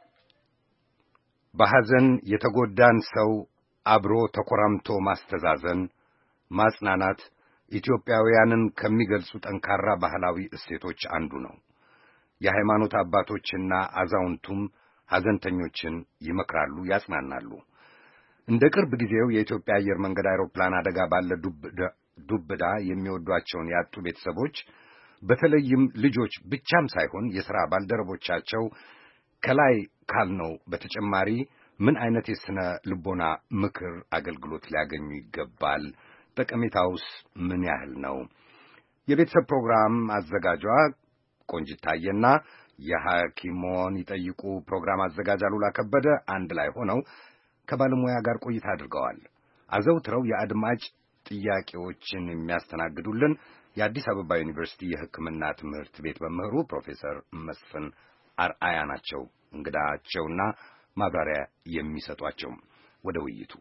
በሐዘን የተጎዳን ሰው አብሮ ተቆራምቶ ማስተዛዘን ማጽናናት ኢትዮጵያውያንን ከሚገልጹ ጠንካራ ባህላዊ እሴቶች አንዱ ነው። የሃይማኖት አባቶችና አዛውንቱም ሐዘንተኞችን ይመክራሉ፣ ያጽናናሉ። እንደ ቅርብ ጊዜው የኢትዮጵያ አየር መንገድ አይሮፕላን አደጋ ባለ ዱብዳ የሚወዷቸውን ያጡ ቤተሰቦች በተለይም ልጆች ብቻም ሳይሆን የሥራ ባልደረቦቻቸው ከላይ ካልነው በተጨማሪ ምን አይነት የሥነ ልቦና ምክር አገልግሎት ሊያገኙ ይገባል? ጠቀሜታውስ ምን ያህል ነው? የቤተሰብ ፕሮግራም አዘጋጇ ቆንጂት ታየና የሐኪሞን ይጠይቁ ፕሮግራም አዘጋጅ አሉላ ከበደ አንድ ላይ ሆነው ከባለሙያ ጋር ቆይታ አድርገዋል። አዘውትረው የአድማጭ ጥያቄዎችን የሚያስተናግዱልን የአዲስ አበባ ዩኒቨርሲቲ የሕክምና ትምህርት ቤት መምህሩ ፕሮፌሰር መስፍን አርአያ ናቸው እንግዳቸውና ማብራሪያ የሚሰጧቸው። ወደ ውይይቱ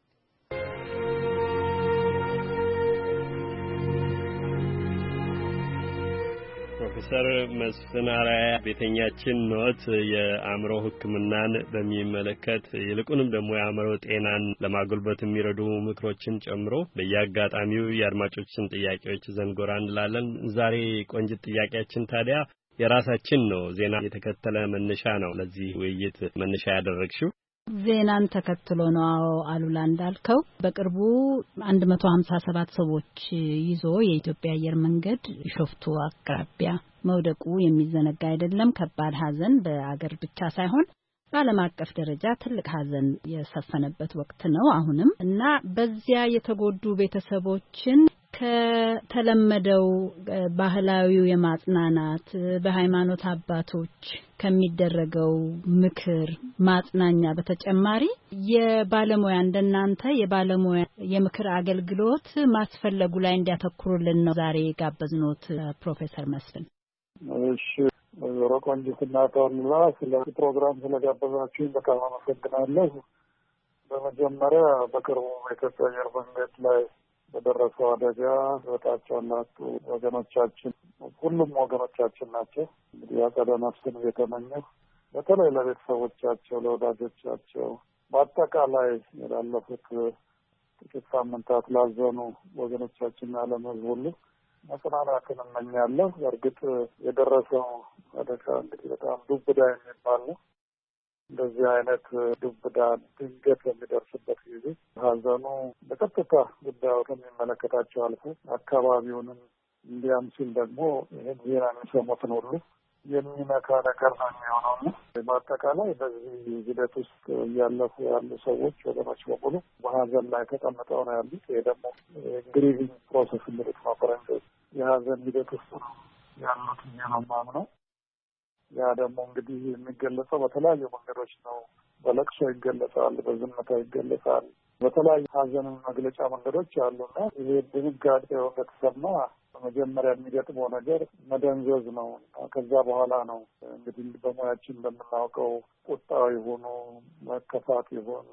ፕሮፌሰር መስፍን አርአያ ቤተኛችን ኖት። የአእምሮ ሕክምናን በሚመለከት ይልቁንም ደግሞ የአእምሮ ጤናን ለማጎልበት የሚረዱ ምክሮችን ጨምሮ በየአጋጣሚው የአድማጮችን ጥያቄዎች ዘንጎራ እንላለን። ዛሬ ቆንጅት ጥያቄያችን ታዲያ የራሳችን ነው። ዜና የተከተለ መነሻ ነው ለዚህ ውይይት መነሻ ያደረግሽው። ዜናን ተከትሎ ነው። አዎ አሉላ እንዳልከው በቅርቡ አንድ መቶ ሀምሳ ሰባት ሰዎች ይዞ የኢትዮጵያ አየር መንገድ ሾፍቱ አቅራቢያ መውደቁ የሚዘነጋ አይደለም። ከባድ ሐዘን በአገር ብቻ ሳይሆን በዓለም አቀፍ ደረጃ ትልቅ ሐዘን የሰፈነበት ወቅት ነው አሁንም እና በዚያ የተጎዱ ቤተሰቦችን ከተለመደው ባህላዊው የማጽናናት በሃይማኖት አባቶች ከሚደረገው ምክር ማጽናኛ በተጨማሪ የባለሙያ እንደናንተ የባለሙያ የምክር አገልግሎት ማስፈለጉ ላይ እንዲያተኩሩልን ነው ዛሬ ጋበዝኖት ፕሮፌሰር መስፍን። እሺ ወይዘሮ ቆንጂትና ታውላ ስለ ፕሮግራም ስለጋበዛችሁኝ በጣም አመሰግናለሁ። በመጀመሪያ በቅርቡ የኢትዮጵያ አየር መንገድ ላይ በደረሰው አደጋ ሕይወታቸውን ላጡ ወገኖቻችን ሁሉም ወገኖቻችን ናቸው። እንግዲህ አጸደ ነፍስን እየተመኘሁ በተለይ ለቤተሰቦቻቸው፣ ለወዳጆቻቸው በአጠቃላይ ላለፉት ጥቂት ሳምንታት ላዘኑ ወገኖቻችንና ለዓለም ሕዝብ ሁሉ መጽናናትን እመኛለሁ። በእርግጥ የደረሰው አደጋ እንግዲህ በጣም ዱብዳ የሚባል ነው። እንደዚህ አይነት ዱብዳ ድንገት በሚደርስበት ጊዜ ሀዘኑ በቀጥታ ጉዳዩ ከሚመለከታቸው አልፎ አካባቢውንም እንዲያም ሲል ደግሞ ይህን ዜና የሚሰሙትን ሁሉ የሚነካ ነገር ነው የሚሆነው። በአጠቃላይ በዚህ ሂደት ውስጥ እያለፉ ያሉ ሰዎች ወገኖች በሙሉ በሀዘን ላይ ተቀምጠው ነው ያሉት። ይሄ ደግሞ ግሪቪንግ ፕሮሰስ የሚሉት ነው ፈረንጆች። የሀዘን ሂደት ውስጥ ነው ያሉት እኛ ነው የማምነው። ያ ደግሞ እንግዲህ የሚገለጸው በተለያዩ መንገዶች ነው። በለቅሶ ይገለጻል፣ በዝምታ ይገለጻል፣ በተለያዩ ሀዘንን መግለጫ መንገዶች አሉና ይሄ ድንጋጤው እንደተሰማ መጀመሪያ የሚገጥመው ነገር መደንዘዝ ነው። ከዛ በኋላ ነው እንግዲህ በሙያችን እንደምናውቀው ቁጣው ይሁኑ መከፋት ይሁን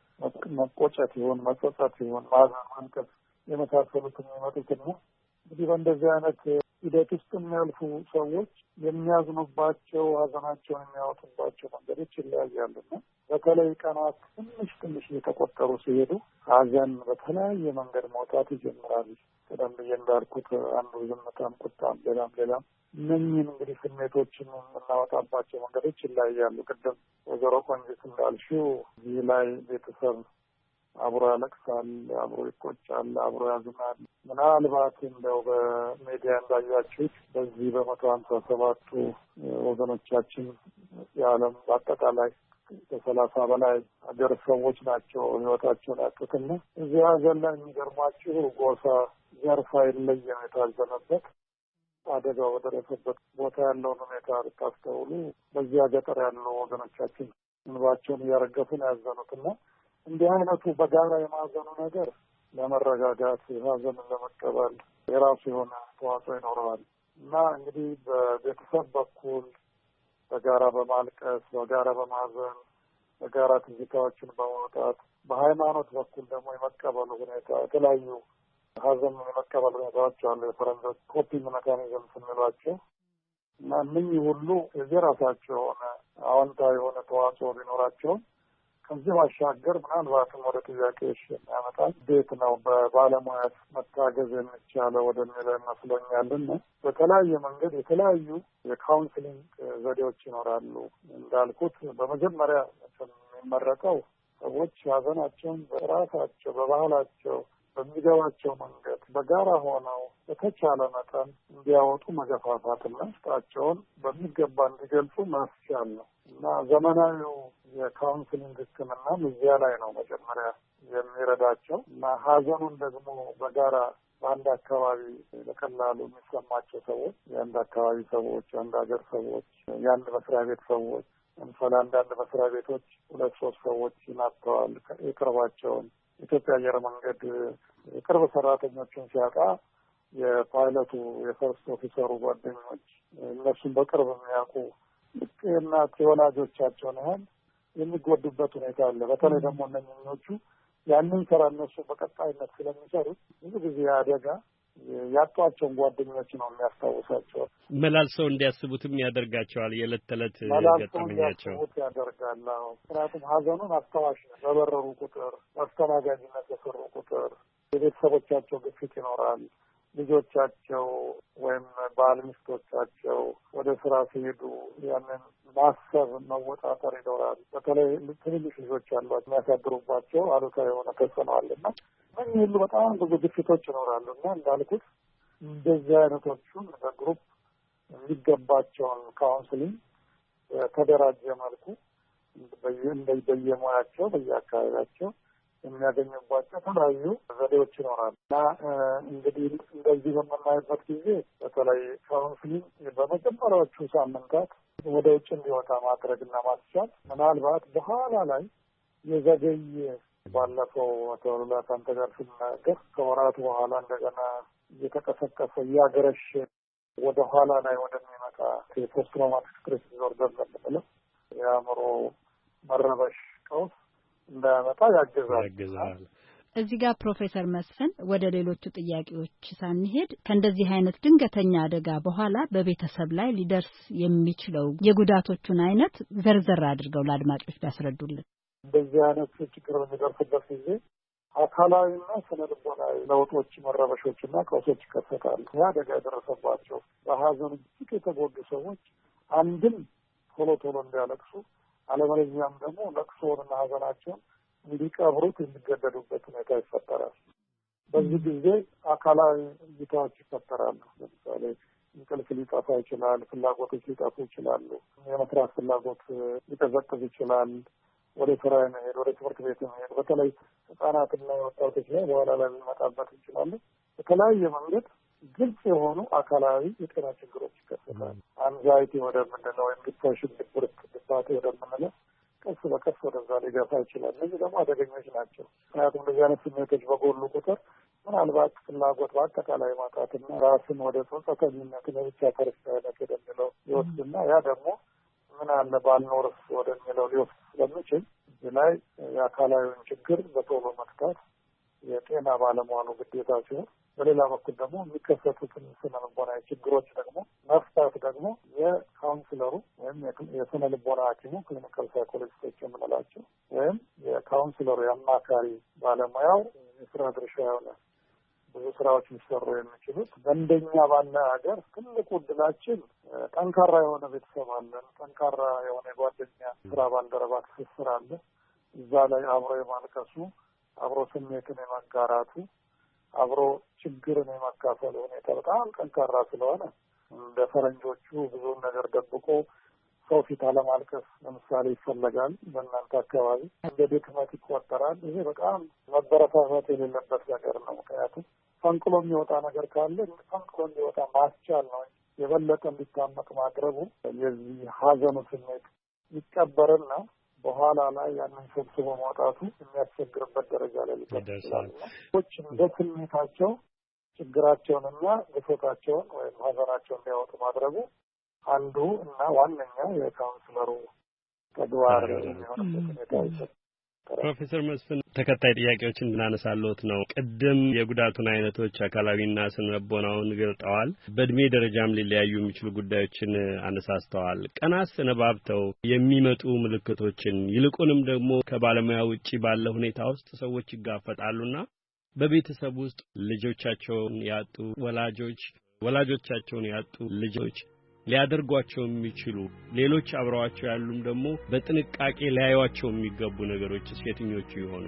መቆጨት ይሁን መጸጸት ይሁን ማዘን ማንቀፍ የመሳሰሉት የሚመጡትና እንግዲህ በእንደዚህ አይነት ሂደት ውስጥ የሚያልፉ ሰዎች የሚያዝኑባቸው ሀዘናቸውን የሚያወጡባቸው መንገዶች ይለያያሉና በተለይ ቀናት ትንሽ ትንሽ እየተቆጠሩ ሲሄዱ ሀዘን በተለያየ መንገድ መውጣት ይጀምራል። ቀደም ብዬ እንዳልኩት አንዱ ዝምታም፣ ቁጣም፣ ሌላም ሌላም እነኝህን እንግዲህ ስሜቶችን የምናወጣባቸው መንገዶች ይለያያሉ። ቅድም ወይዘሮ ቆንጂት እንዳልሽው ይህ ላይ ቤተሰብ አብሮ ያለቅሳል፣ አብሮ ይቆጫል፣ አብሮ ያዝናል። ምናልባት እንደው በሜዲያ እንዳያችሁት በዚህ በመቶ ሀምሳ ሰባቱ ወገኖቻችን የዓለም በአጠቃላይ ከሰላሳ በላይ ሀገር ሰዎች ናቸው ህይወታቸውን ያጡትና እዚህ ሀገር ላይ የሚገርማችሁ ጎሳ ዘርፍ አይለይም የታዘነበት አደጋው በደረሰበት ቦታ ያለውን ሁኔታ ብታስተውሉ በዚያ ገጠር ያሉ ወገኖቻችን እንባቸውን እያረገፉ ነው ያዘኑትና እንዲህ አይነቱ በጋራ የማዘኑ ነገር ለመረጋጋት ሀዘንን ለመቀበል የራሱ የሆነ ተዋጽኦ ይኖረዋል እና እንግዲህ በቤተሰብ በኩል በጋራ በማልቀስ በጋራ በማዘን በጋራ ትዝታዎችን በማውጣት በሃይማኖት በኩል ደግሞ የመቀበሉ ሁኔታ የተለያዩ ሀዘን የመቀበል ሁኔታዎች አሉ። የፈረንጆች ኮፒንግ ሜካኒዝም ስንሏቸው እና እነኚህ ሁሉ የራሳቸው የሆነ አዎንታዊ የሆነ ተዋጽኦ ቢኖራቸውም ከዚህ ባሻገር ምናልባትም ወደ ጥያቄዎች የሚያመጣል ቤት ነው በባለሙያ መታገዝ የሚቻለው ወደሚለው ይመስለኛልና በተለያየ መንገድ የተለያዩ የካውንስሊንግ ዘዴዎች ይኖራሉ። እንዳልኩት በመጀመሪያ የሚመረጠው ሰዎች ሀዘናቸውን በራሳቸው በባህላቸው በሚገባቸው መንገድ በጋራ ሆነው በተቻለ መጠን እንዲያወጡ መገፋፋትና ውስጣቸውን በሚገባ እንዲገልጹ ማስቻል ነው እና ዘመናዊው የካውንስሊንግ ሕክምናም እዚያ ላይ ነው መጀመሪያ የሚረዳቸው እና ሀዘኑን ደግሞ በጋራ በአንድ አካባቢ በቀላሉ የሚሰማቸው ሰዎች የአንድ አካባቢ ሰዎች፣ የአንድ ሀገር ሰዎች፣ የአንድ መስሪያ ቤት ሰዎች ለምሳሌ አንዳንድ መስሪያ ቤቶች ሁለት ሶስት ሰዎች ይናጥተዋል የቅርባቸውን ኢትዮጵያ አየር መንገድ የቅርብ ሰራተኞችን ሲያጣ የፓይለቱ የፈርስት ኦፊሰሩ ጓደኞች እነሱን በቅርብ የሚያውቁ ልክ የእናት የወላጆቻቸውን ያህል የሚጎዱበት ሁኔታ አለ። በተለይ ደግሞ እነኞቹ ያንን ስራ እነሱ በቀጣይነት ስለሚሰሩት ብዙ ጊዜ አደጋ ያጧቸውን ጓደኞች ነው የሚያስታውሳቸው። መላልሰው እንዲያስቡትም ያደርጋቸዋል። የዕለት ተዕለት ገጠመኛቸው ያደርጋል። ምክንያቱም ሀዘኑን አስታዋሽ ነው። በበረሩ ቁጥር አስተናጋጅነት በሰሩ ቁጥር የቤተሰቦቻቸው ግፊት ይኖራል። ልጆቻቸው ወይም ባል ሚስቶቻቸው ወደ ስራ ሲሄዱ ያንን ማሰብ መወጣጠር ይኖራል። በተለይ ትንንሽ ልጆች ያሏቸው የሚያሳድሩባቸው አሉታዊ የሆነ ተጽዕኖ አለና እነዚህ ሁሉ በጣም ብዙ ግፊቶች ይኖራሉ እና እንዳልኩት እንደዚህ አይነቶቹን በግሩፕ የሚገባቸውን ካውንስሊንግ በተደራጀ መልኩ በየሙያቸው በየአካባቢያቸው የሚያገኙባቸው የተለያዩ ዘዴዎች ይኖራሉ እና እንግዲህ እንደዚህ በምናይበት ጊዜ በተለይ ካውንስሊንግ በመጀመሪያዎቹ ሳምንታት ወደ ውጭ እንዲወጣ ማድረግና ማስቻል ምናልባት በኋላ ላይ የዘገየ ባለፈው አቶ ሉላ ካንተ ጋር ስናገር ከወራት በኋላ እንደገና እየተቀሰቀሰ እያገረሽ ወደ ኋላ ላይ ወደሚመጣ የፖስት ትራውማቲክ ስትሬስ ዲስኦርደር ለምንለው የአእምሮ መረበሽ ቀውስ እንዳያመጣ ያግዛል። እዚህ ጋር ፕሮፌሰር መስፍን ወደ ሌሎቹ ጥያቄዎች ሳንሄድ ከእንደዚህ አይነት ድንገተኛ አደጋ በኋላ በቤተሰብ ላይ ሊደርስ የሚችለው የጉዳቶቹን አይነት ዘርዘር አድርገው ለአድማጮች ቢያስረዱልን። እንደዚህ አይነት ችግር በሚደርስበት ጊዜ አካላዊና ስነ ልቦናዊ ለውጦች፣ መረበሾችና ቀውሶች ይከሰታሉ። ይህ አደጋ የደረሰባቸው በሀዘን እጅግ የተጎዱ ሰዎች አንድም ቶሎ ቶሎ እንዲያለቅሱ አለበለዚያም ደግሞ ለቅሶውንና ሀዘናቸውን እንዲቀብሩት የሚገደዱበት ሁኔታ ይፈጠራል። በዚህ ጊዜ አካላዊ እይታዎች ይፈጠራሉ። ለምሳሌ እንቅልፍ ሊጠፋ ይችላል። ፍላጎቶች ሊጠፉ ይችላሉ። የመስራት ፍላጎት ሊቀዘቅዝ ይችላል። ወደ ስራ መሄድ፣ ወደ ትምህርት ቤት መሄድ በተለይ ህጻናትና ወጣቶች ላይ በኋላ ላይ ሊመጣበት ይችላሉ። በተለያየ መንገድ ግልጽ የሆኑ አካላዊ የጤና ችግሮች ይከሰታሉ። አንዛይቲ ወደምንለው ወይም ዲፕሬሽን፣ ድብርት፣ ድባቴ ወደምንለው ቀስ በቀስ ወደዛ ሊገፋ ይችላል። እነዚህ ደግሞ አደገኞች ናቸው። ምክንያቱም እንደዚህ አይነት ስሜቶች በጎሉ ቁጥር ምናልባት ፍላጎት በአጠቃላይ ማጣትና ራስን ወደ ጾታዊነት ለብቻ ተረሳይነት ወደሚለው ይወስድና ያ ደግሞ ምን አለ ባልኖርስ ወደሚለው ሊወስድ ስለሚችል እዚህ ላይ የአካላዊውን ችግር በቶሎ መፍታት የጤና ባለሙያኑ ግዴታ ሲሆን፣ በሌላ በኩል ደግሞ የሚከሰቱትን ስነ ልቦናዊ ችግሮች ደግሞ መፍታት ደግሞ የካውንስለሩ ወይም የስነ ልቦና ሐኪሙ ክሊኒካል ሳይኮሎጂስቶች የምንላቸው ወይም የካውንስለሩ የአማካሪ ባለሙያው የስራ ድርሻ የሆነ ብዙ ስራዎች ሊሰሩ የሚችሉት። በእንደኛ ባለ ሀገር ትልቁ ዕድላችን ጠንካራ የሆነ ቤተሰብ አለን፣ ጠንካራ የሆነ የጓደኛ ስራ ባልደረባ ትስስር አለ። እዛ ላይ አብሮ የማልቀሱ አብሮ ስሜትን የመጋራቱ አብሮ ችግርን የመካፈል ሁኔታ በጣም ጠንካራ ስለሆነ እንደ ፈረንጆቹ ብዙውን ነገር ደብቆ ሰው ፊት አለማልቀስ ለምሳሌ ይፈለጋል። በእናንተ አካባቢ እንደ ድክመት ይቆጠራል። ይሄ በጣም መበረታታት የሌለበት ነገር ነው። ምክንያቱም ፈንቅሎ የሚወጣ ነገር ካለ ፈንቅሎ እንዲወጣ ማስቻል ነው። የበለጠ እንዲታመቅ ማድረጉ የዚህ ሀዘኑ ስሜት ይቀበርና በኋላ ላይ ያንን ሰብስቦ ማውጣቱ የሚያስቸግርበት ደረጃ ላይ ይደርሳል። ሰዎች እንደ ስሜታቸው ችግራቸውንና ብሶታቸውን ወይም ሀዘናቸውን እንዲያወጡ ማድረጉ አንዱ እና ዋነኛው የካውንስለሩ ተግባር የሚሆንበት ሁኔታ ይሰጣል። ፕሮፌሰር መስፍን ተከታይ ጥያቄዎችን እናነሳለሁት ነው። ቅድም የጉዳቱን አይነቶች አካላዊና ስነልቦናውን ገልጠዋል። በእድሜ ደረጃም ሊለያዩ የሚችሉ ጉዳዮችን አነሳስተዋል። ቀናት ሰነባብተው የሚመጡ ምልክቶችን ይልቁንም ደግሞ ከባለሙያ ውጪ ባለ ሁኔታ ውስጥ ሰዎች ይጋፈጣሉና በቤተሰብ ውስጥ ልጆቻቸውን ያጡ ወላጆች ወላጆቻቸውን ያጡ ልጆች ሊያደርጓቸው የሚችሉ ሌሎች አብረዋቸው ያሉም ደግሞ በጥንቃቄ ሊያዩዋቸው የሚገቡ ነገሮች የትኞቹ ይሆኑ?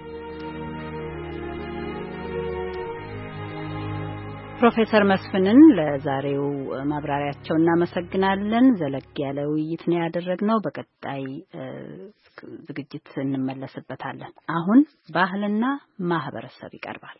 ፕሮፌሰር መስፍንን ለዛሬው ማብራሪያቸው እናመሰግናለን። ዘለግ ያለ ውይይት ነው ያደረግነው። በቀጣይ ዝግጅት እንመለስበታለን። አሁን ባህልና ማህበረሰብ ይቀርባል።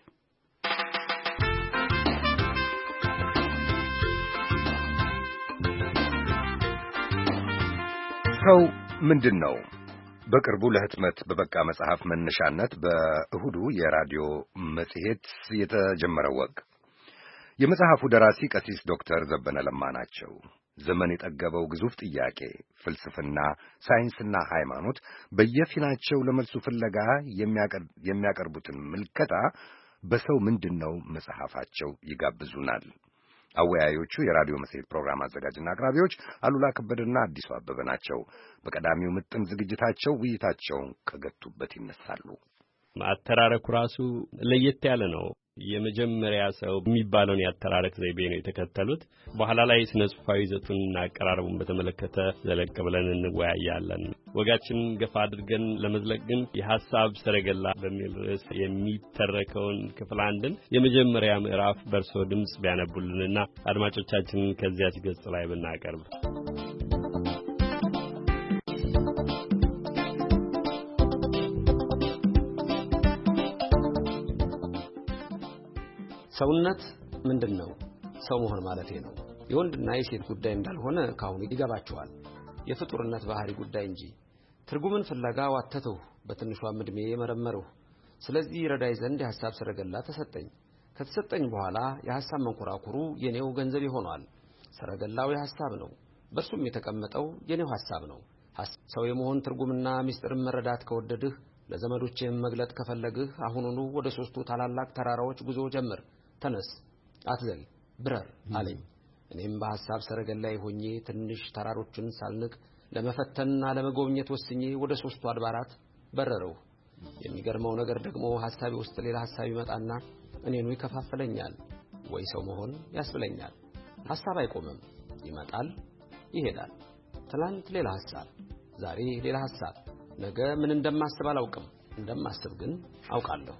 ሰው ምንድን ነው? በቅርቡ ለህትመት በበቃ መጽሐፍ መነሻነት በእሁዱ የራዲዮ መጽሔት የተጀመረው ወግ የመጽሐፉ ደራሲ ቀሲስ ዶክተር ዘበነ ለማ ናቸው። ዘመን የጠገበው ግዙፍ ጥያቄ ፍልስፍና፣ ሳይንስና ሃይማኖት በየፊናቸው ለመልሱ ፍለጋ የሚያቀርቡትን ምልከታ በሰው ምንድን ነው መጽሐፋቸው ይጋብዙናል። አወያዮቹ የራዲዮ መጽሔት ፕሮግራም አዘጋጅና አቅራቢዎች አሉላ ከበደና አዲሱ አበበ ናቸው። በቀዳሚው ምጥን ዝግጅታቸው ውይይታቸውን ከገቱበት ይነሳሉ። አተራረኩ ራሱ ለየት ያለ ነው። የመጀመሪያ ሰው የሚባለውን ያተራረክ ዘይቤ ነው የተከተሉት። በኋላ ላይ ስነ ጽሑፋዊ ይዘቱንና አቀራረቡን በተመለከተ ዘለቅ ብለን እንወያያለን። ወጋችንን ገፋ አድርገን ለመዝለቅ ግን የሐሳብ ሰረገላ በሚል ርዕስ የሚተረከውን ክፍል አንድን የመጀመሪያ ምዕራፍ በርሶ ድምጽ ቢያነቡልንና አድማጮቻችንን ከዚያች ገጽ ላይ ብናቀርብ። ሰውነት ምንድነው? ሰው መሆን ማለቴ ነው። የወንድና የሴት ጉዳይ እንዳልሆነ ካሁን ይገባችኋል። የፍጡርነት ባህሪ ጉዳይ እንጂ ትርጉምን ፍለጋ ዋተተው በትንሿም እድሜ መረመረው። ስለዚህ ረዳይ ዘንድ የሐሳብ ሰረገላ ተሰጠኝ። ከተሰጠኝ በኋላ የሐሳብ መንኮራኩሩ የኔው ገንዘብ ይሆናል። ሰረገላው የሐሳብ ነው። በሱም የተቀመጠው የኔው ሐሳብ ነው። ሰው የመሆን ትርጉምና ምስጢርን መረዳት ከወደድህ ለዘመዶችህም መግለጥ ከፈለግህ አሁኑኑ ወደ ሶስቱ ታላላቅ ተራራዎች ጉዞ ጀምር። ተነስ፣ አትዘል፣ ብረር አለኝ። እኔም በሐሳብ ሰረገላይ ሆኜ ትንሽ ተራሮችን ሳልንቅ ለመፈተንና ለመጎብኘት ወስኜ ወደ ሶስቱ አድባራት በረረው። የሚገርመው ነገር ደግሞ ሐሳቤ ውስጥ ሌላ ሐሳብ ይመጣና እኔኑ ይከፋፈለኛል፣ ወይ ሰው መሆን ያስብለኛል። ሐሳብ አይቆምም፣ ይመጣል፣ ይሄዳል። ትላንት ሌላ ሐሳብ፣ ዛሬ ሌላ ሐሳብ። ነገ ምን እንደማስብ አላውቅም፣ እንደማስብ ግን አውቃለሁ።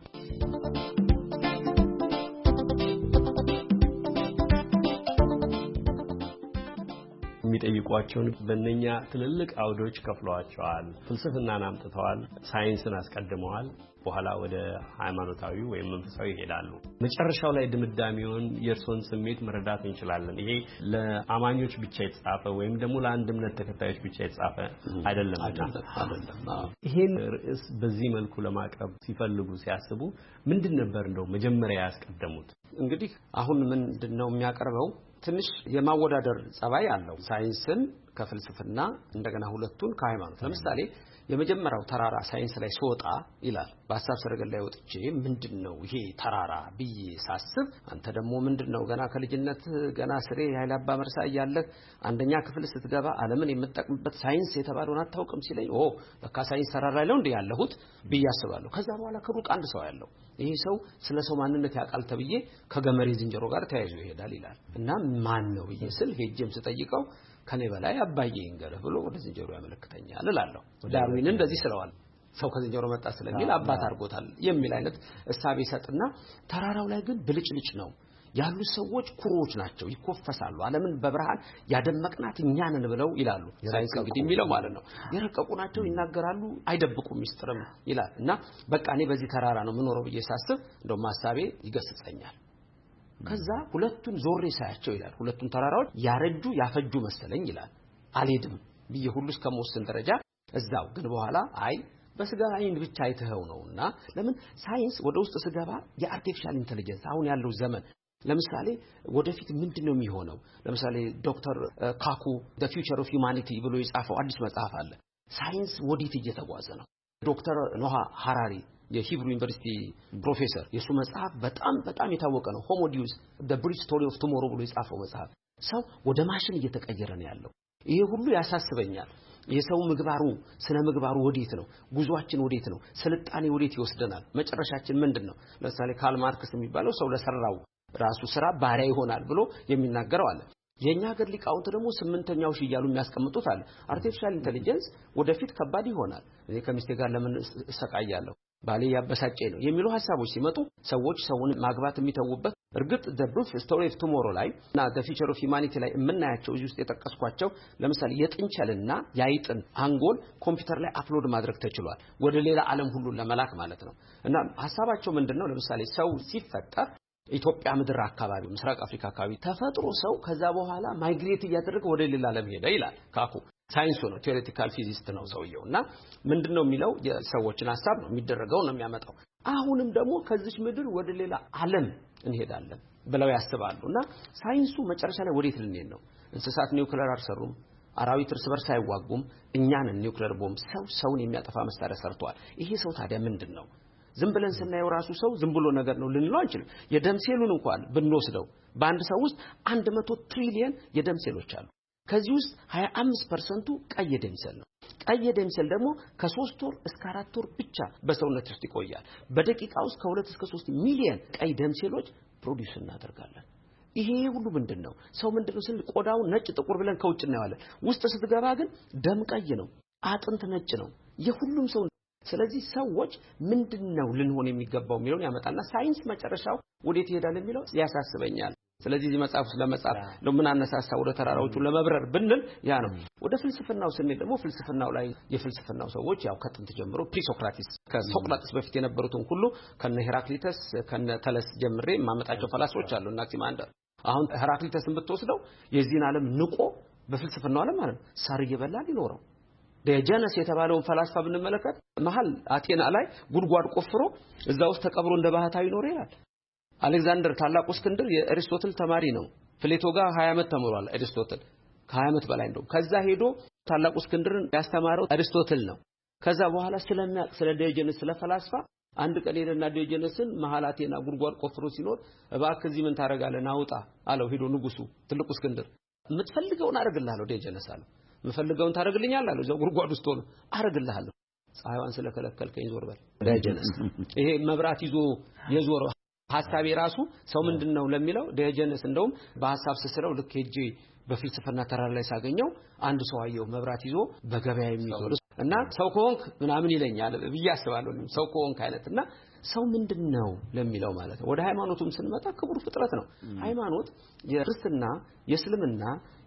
የሚጠይቋቸውን በእነኛ ትልልቅ አውዶች ከፍለዋቸዋል። ፍልስፍናን አምጥተዋል፣ ሳይንስን አስቀድመዋል። በኋላ ወደ ሃይማኖታዊ ወይም መንፈሳዊ ይሄዳሉ። መጨረሻው ላይ ድምዳሜውን የእርሶን ስሜት መረዳት እንችላለን። ይሄ ለአማኞች ብቻ የተጻፈ ወይም ደግሞ ለአንድ እምነት ተከታዮች ብቻ የተጻፈ አይደለም አይደለም። ይሄን ርዕስ በዚህ መልኩ ለማቅረብ ሲፈልጉ ሲያስቡ ምንድን ነበር እንደው መጀመሪያ ያስቀደሙት? እንግዲህ አሁን ምንድነው የሚያቀርበው ትንሽ የማወዳደር ጸባይ አለው። ሳይንስን ከፍልስፍና እንደገና ሁለቱን ከሃይማኖት። ለምሳሌ የመጀመሪያው ተራራ ሳይንስ ላይ ሲወጣ ይላል በሐሳብ ሰረገላ ላይ ወጥቼ ምንድነው ይሄ ተራራ ብዬ ሳስብ አንተ ደግሞ ምንድነው ገና ከልጅነት ገና ስሬ ኃይለ አባ መርሳ ያያለ አንደኛ ክፍል ስትገባ ዓለምን የምትጠቅምበት ሳይንስ የተባለውን አታውቅም ሲለኝ ኦ በቃ ሳይንስ ተራራ ላይ ነው እንዴ ያለሁት ብዬ አስባለሁ። ከዛ በኋላ ከሩቅ አንድ ሰው ያለው ይሄ ሰው ስለ ሰው ማንነት ያውቃል ተብዬ ከገመሬ ዝንጀሮ ጋር ተያይዞ ይሄዳል ይላል እና ማን ነው ብዬ ስል ሄጄም ስጠይቀው ከኔ በላይ አባዬ እንገረህ ብሎ ወደ ዝንጀሮ ያመለክተኛል እላለሁ። ዳርዊን እንደዚህ ስለዋል ሰው ከዝንጀሮ መጣ ስለሚል አባት አድርጎታል የሚል አይነት እሳቤ ሰጥና ተራራው ላይ ግን ብልጭልጭ ነው ያሉ ሰዎች ኩሮች ናቸው፣ ይኮፈሳሉ። ዓለምን በብርሃን ያደመቅናት እኛንን ብለው ይላሉ። ሳይንስ እንግዲህ የሚለው ማለት ነው የረቀቁ ናቸው፣ ይናገራሉ፣ አይደብቁም ሚስጥርም ይላል እና በቃ እኔ በዚህ ተራራ ነው ምኖረው ብዬ ሳስብ እንደው ማሳቤ ይገስጸኛል። ከዛ ሁለቱን ዞሬ ሳያቸው ይላል ሁለቱን ተራራዎች ያረጁ ያፈጁ መሰለኝ ይላል። አልሄድም ብዬ ሁሉ እስከመወሰን ደረጃ እዛው ግን በኋላ አይ በስጋ አይን ብቻ አይተኸው ነውና ለምን ሳይንስ ወደ ውስጥ ስገባ የአርቲፊሻል ኢንተለጀንስ አሁን ያለው ዘመን ለምሳሌ ወደፊት ምንድነው የሚሆነው? ለምሳሌ ዶክተር ካኩ the future of humanity ብሎ የጻፈው አዲስ መጽሐፍ አለ። ሳይንስ ወዴት እየተጓዘ ነው? ዶክተር ኖሃ ሃራሪ የሂብሩ ዩኒቨርሲቲ ፕሮፌሰር የሱ መጽሐፍ በጣም በጣም የታወቀ ነው። ሆሞ ዲዩስ the brief story of tomorrow ብሎ የጻፈው መጽሐፍ ሰው ወደ ማሽን እየተቀየረ ነው ያለው። ይሄ ሁሉ ያሳስበኛል። የሰው ምግባሩ ስነ ምግባሩ ወዴት ነው? ጉዟችን ወዴት ነው? ስልጣኔ ወዴት ይወስደናል? መጨረሻችን ምንድነው? ለምሳሌ ካርል ማርክስ የሚባለው ሰው ለሰራው ራሱ ስራ ባሪያ ይሆናል ብሎ የሚናገረው አለ። የኛ ሀገር ሊቃውንት ደግሞ ስምንተኛው ሺ እያሉ የሚያስቀምጡት አለ። አርቲፊሻል ኢንተለጀንስ ወደፊት ከባድ ይሆናል። እኔ ከሚስቴ ጋር ለምን እሰቃያለሁ ባሌ ያበሳጨኝ ነው የሚሉ ሐሳቦች ሲመጡ ሰዎች ሰውን ማግባት የሚተውበት እርግጥ the brief story of tomorrow ላይ እና the future of humanity ላይ የምናያቸው እዚህ ውስጥ የጠቀስኳቸው ለምሳሌ የጥንቸልና ያይጥን አንጎል ኮምፒውተር ላይ አፕሎድ ማድረግ ተችሏል ወደ ሌላ ዓለም ሁሉ ለመላክ ማለት ነው። እና ሐሳባቸው ምንድነው? ለምሳሌ ሰው ሲፈጠር ኢትዮጵያ ምድር አካባቢ ምስራቅ አፍሪካ አካባቢ ተፈጥሮ ሰው ከዛ በኋላ ማይግሬት እያደረገ ወደ ሌላ ዓለም ሄደ ይላል ካኩ። ሳይንሱ ነው ቲዮሬቲካል ፊዚሲስት ነው ሰውየው እና ምንድነው የሚለው የሰዎችን ሐሳብ ነው የሚደረገው ነው የሚያመጣው። አሁንም ደግሞ ከዚህ ምድር ወደ ሌላ ዓለም እንሄዳለን ብለው ያስባሉና ሳይንሱ መጨረሻ ላይ ወዴት ልንሄድ ነው? እንስሳት ኒውክሌር አልሰሩም፣ አራዊት እርስ በርስ አይዋጉም፣ እኛን ኒውክሌር ቦምብ ሰው ሰውን የሚያጠፋ መሳሪያ ሰርቷል። ይሄ ሰው ታዲያ ምንድነው? ዝም ብለን ስናየው ራሱ ሰው ዝም ብሎ ነገር ነው ልንለው አንችልም። የደም ሴሉን እንኳን ብንወስደው በአንድ ሰው ውስጥ መቶ ትሪሊየን የደም ሴሎች አሉ። ከዚህ ውስጥ ሃያ አምስት ፐርሰንቱ ቀይ የደም ሴል ነው። ቀይ የደም ሴል ደግሞ ከሶስት ወር እስከ አራት ወር ብቻ በሰውነት ውስጥ ይቆያል። በደቂቃ ውስጥ ከሁለት እስከ ሶስት ሚሊዮን ቀይ ደም ሴሎች ፕሮዲዩስ እናደርጋለን። ይሄ ሁሉ ምንድነው? ሰው ምንድነው ስል ቆዳው ነጭ ጥቁር ብለን ከውጭ እናያለን። ውስጥ ስትገባ ግን ደም ቀይ ነው፣ አጥንት ነጭ ነው የሁሉም ሰው። ስለዚህ ሰዎች ምንድነው ልንሆን የሚገባው የሚለውን ያመጣና ሳይንስ መጨረሻው ወዴት ይሄዳል የሚለው ያሳስበኛል። ስለዚህ እዚህ መጽሐፍ ስለመጻፍ ለምን አነሳሳ ወደ ተራራዎቹ ለመብረር ብንል ያ ነው። ወደ ፍልስፍናው ስንል ደግሞ ፍልስፍናው ላይ የፍልስፍናው ሰዎች ያው ከጥንት ጀምሮ ፕሪሶክራቲስ ከሶቅራጥስ በፊት የነበሩትን ሁሉ ከነ ሄራክሊተስ ከነ ተለስ ጀምሬ ማመጣቸው ፈላስፎች አሉ እና አክሲማንደር። አሁን ሄራክሊተስን ብትወስደው የዚህን ዓለም ንቆ በፍልስፍናው ዓለም ማለት ሳር እየበላ ሊኖረው ዲዮጀነስ የተባለውን ፈላስፋ ብንመለከት መሃል አቴና ላይ ጉድጓድ ቆፍሮ እዛ ውስጥ ተቀብሮ እንደ ባህታዊ ኖር ይላል። አሌክዛንደር ታላቁ እስክንድር የአሪስቶትል ተማሪ ነው። ፕሌቶ ጋር ሃያ ዓመት ተምሯል አሪስቶትል ከሃያ ዓመት በላይ እንደው ከዛ ሄዶ ታላቁ እስክንድርን ያስተማረው አሪስቶትል ነው። ከዛ በኋላ ስለሚያቅ ስለ ዲዮጀነስ ስለ ፈላስፋ አንድ ቀን ሄደና ዲዮጀነስን መሃል አቴና ጉድጓድ ቆፍሮ ሲኖር እባክህ እዚህ ምን ታረጋለህ ናውጣ አለው። ሄዶ ንጉሱ ትልቁ እስክንድር የምትፈልገውን አረግልሃለሁ ዲዮጀነስ አለው። የምፈልገውን ታረግልኛለህ አለው። እዛው ጉድጓድ ውስጥ ሆኖ አረግልሃለሁ ፀሐይዋን ስለከለከልከኝ ዞር በል ዲዮጀነስ። ይሄ መብራት ይዞ የዞረው ሐሳቤ ራሱ ሰው ምንድነው ለሚለው ዲዮጀነስ እንደውም በሐሳብ ስስረው ልክ ሄጄ በፍልስፍና ተራራ ላይ ሳገኘው አንድ ሰው አየው መብራት ይዞ በገበያ የሚዞር እና ሰው ከሆንክ ምናምን ይለኛል ብዬ አስባለሁ። ሰው ከሆንክ አይነትና ሰው ምንድነው ለሚለው ማለት ነው። ወደ ሃይማኖቱም ስንመጣ ክቡር ፍጥረት ነው። ሃይማኖት የክርስትና የእስልምና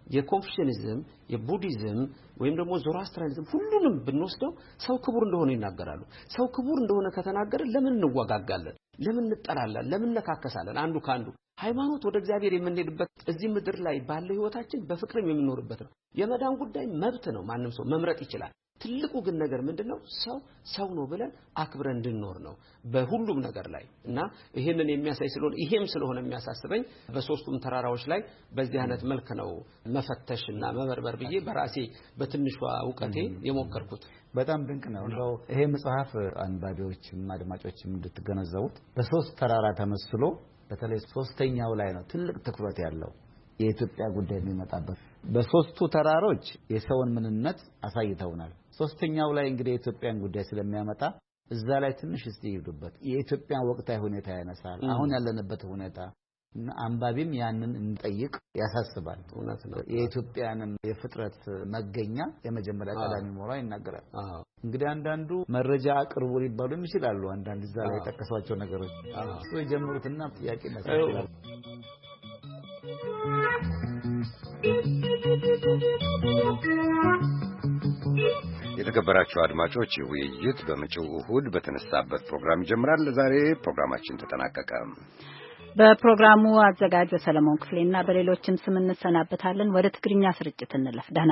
የኮንፊሽኒዝም የቡዲዝም ወይም ደግሞ ዞራስትራኒዝም ሁሉንም ብንወስደው ሰው ክቡር እንደሆነ ይናገራሉ ሰው ክቡር እንደሆነ ከተናገረ ለምን እንዋጋጋለን ለምን እንጠላለን ለምን ነካከሳለን አንዱ ካንዱ ሃይማኖት ወደ እግዚአብሔር የምንሄድበት እዚህ ምድር ላይ ባለው ህይወታችን በፍቅርም የምንኖርበት ነው የመዳን ጉዳይ መብት ነው ማንንም ሰው መምረጥ ይችላል ትልቁ ግን ነገር ምንድነው ሰው ሰው ነው ብለን አክብረን እንድንኖር ነው በሁሉም ነገር ላይ እና ይሄንን የሚያሳይ ስለሆነ ይሄም ስለሆነ የሚያሳስበኝ በሶስቱም ተራራዎች ላይ በዚህ አይነት መልክ ነው መፈተሽና መበርበር ብዬ በራሴ በትንሿ ዕውቀቴ የሞከርኩት በጣም ድንቅ ነው እንደው ይሄ መጽሐፍ አንባቢዎችም አድማጮችም እንድትገነዘቡት በሶስት ተራራ ተመስሎ በተለይ ሶስተኛው ላይ ነው ትልቅ ትኩረት ያለው የኢትዮጵያ ጉዳይ የሚመጣበት በሶስቱ ተራሮች የሰውን ምንነት አሳይተውናል ሶስተኛው ላይ እንግዲህ የኢትዮጵያን ጉዳይ ስለሚያመጣ እዛ ላይ ትንሽ እስቲ ይዱበት የኢትዮጵያን ወቅታዊ ሁኔታ ያነሳል አሁን ያለንበት ሁኔታ እና አንባቢም ያንን እንጠይቅ ያሳስባል እውነት ነው የኢትዮጵያንም የፍጥረት መገኛ የመጀመሪያ ቀዳሚ ሞራ ይናገራል እንግዲህ አንዳንዱ መረጃ አቅርቡ ሊባሉ ይችላሉ አንዳንድ እዛ ላይ ተከሷቸው ነገሮች እሱ የጀመሩትና ጥያቄ መስጠት የተከበራችሁ አድማጮች ውይይት በመጪው እሁድ በተነሳበት ፕሮግራም ይጀምራል ዛሬ ፕሮግራማችን ተጠናቀቀ በፕሮግራሙ አዘጋጅ ሰለሞን ክፍሌና በሌሎችም ስም እንሰናበታለን ወደ ትግርኛ ስርጭት እንለፍ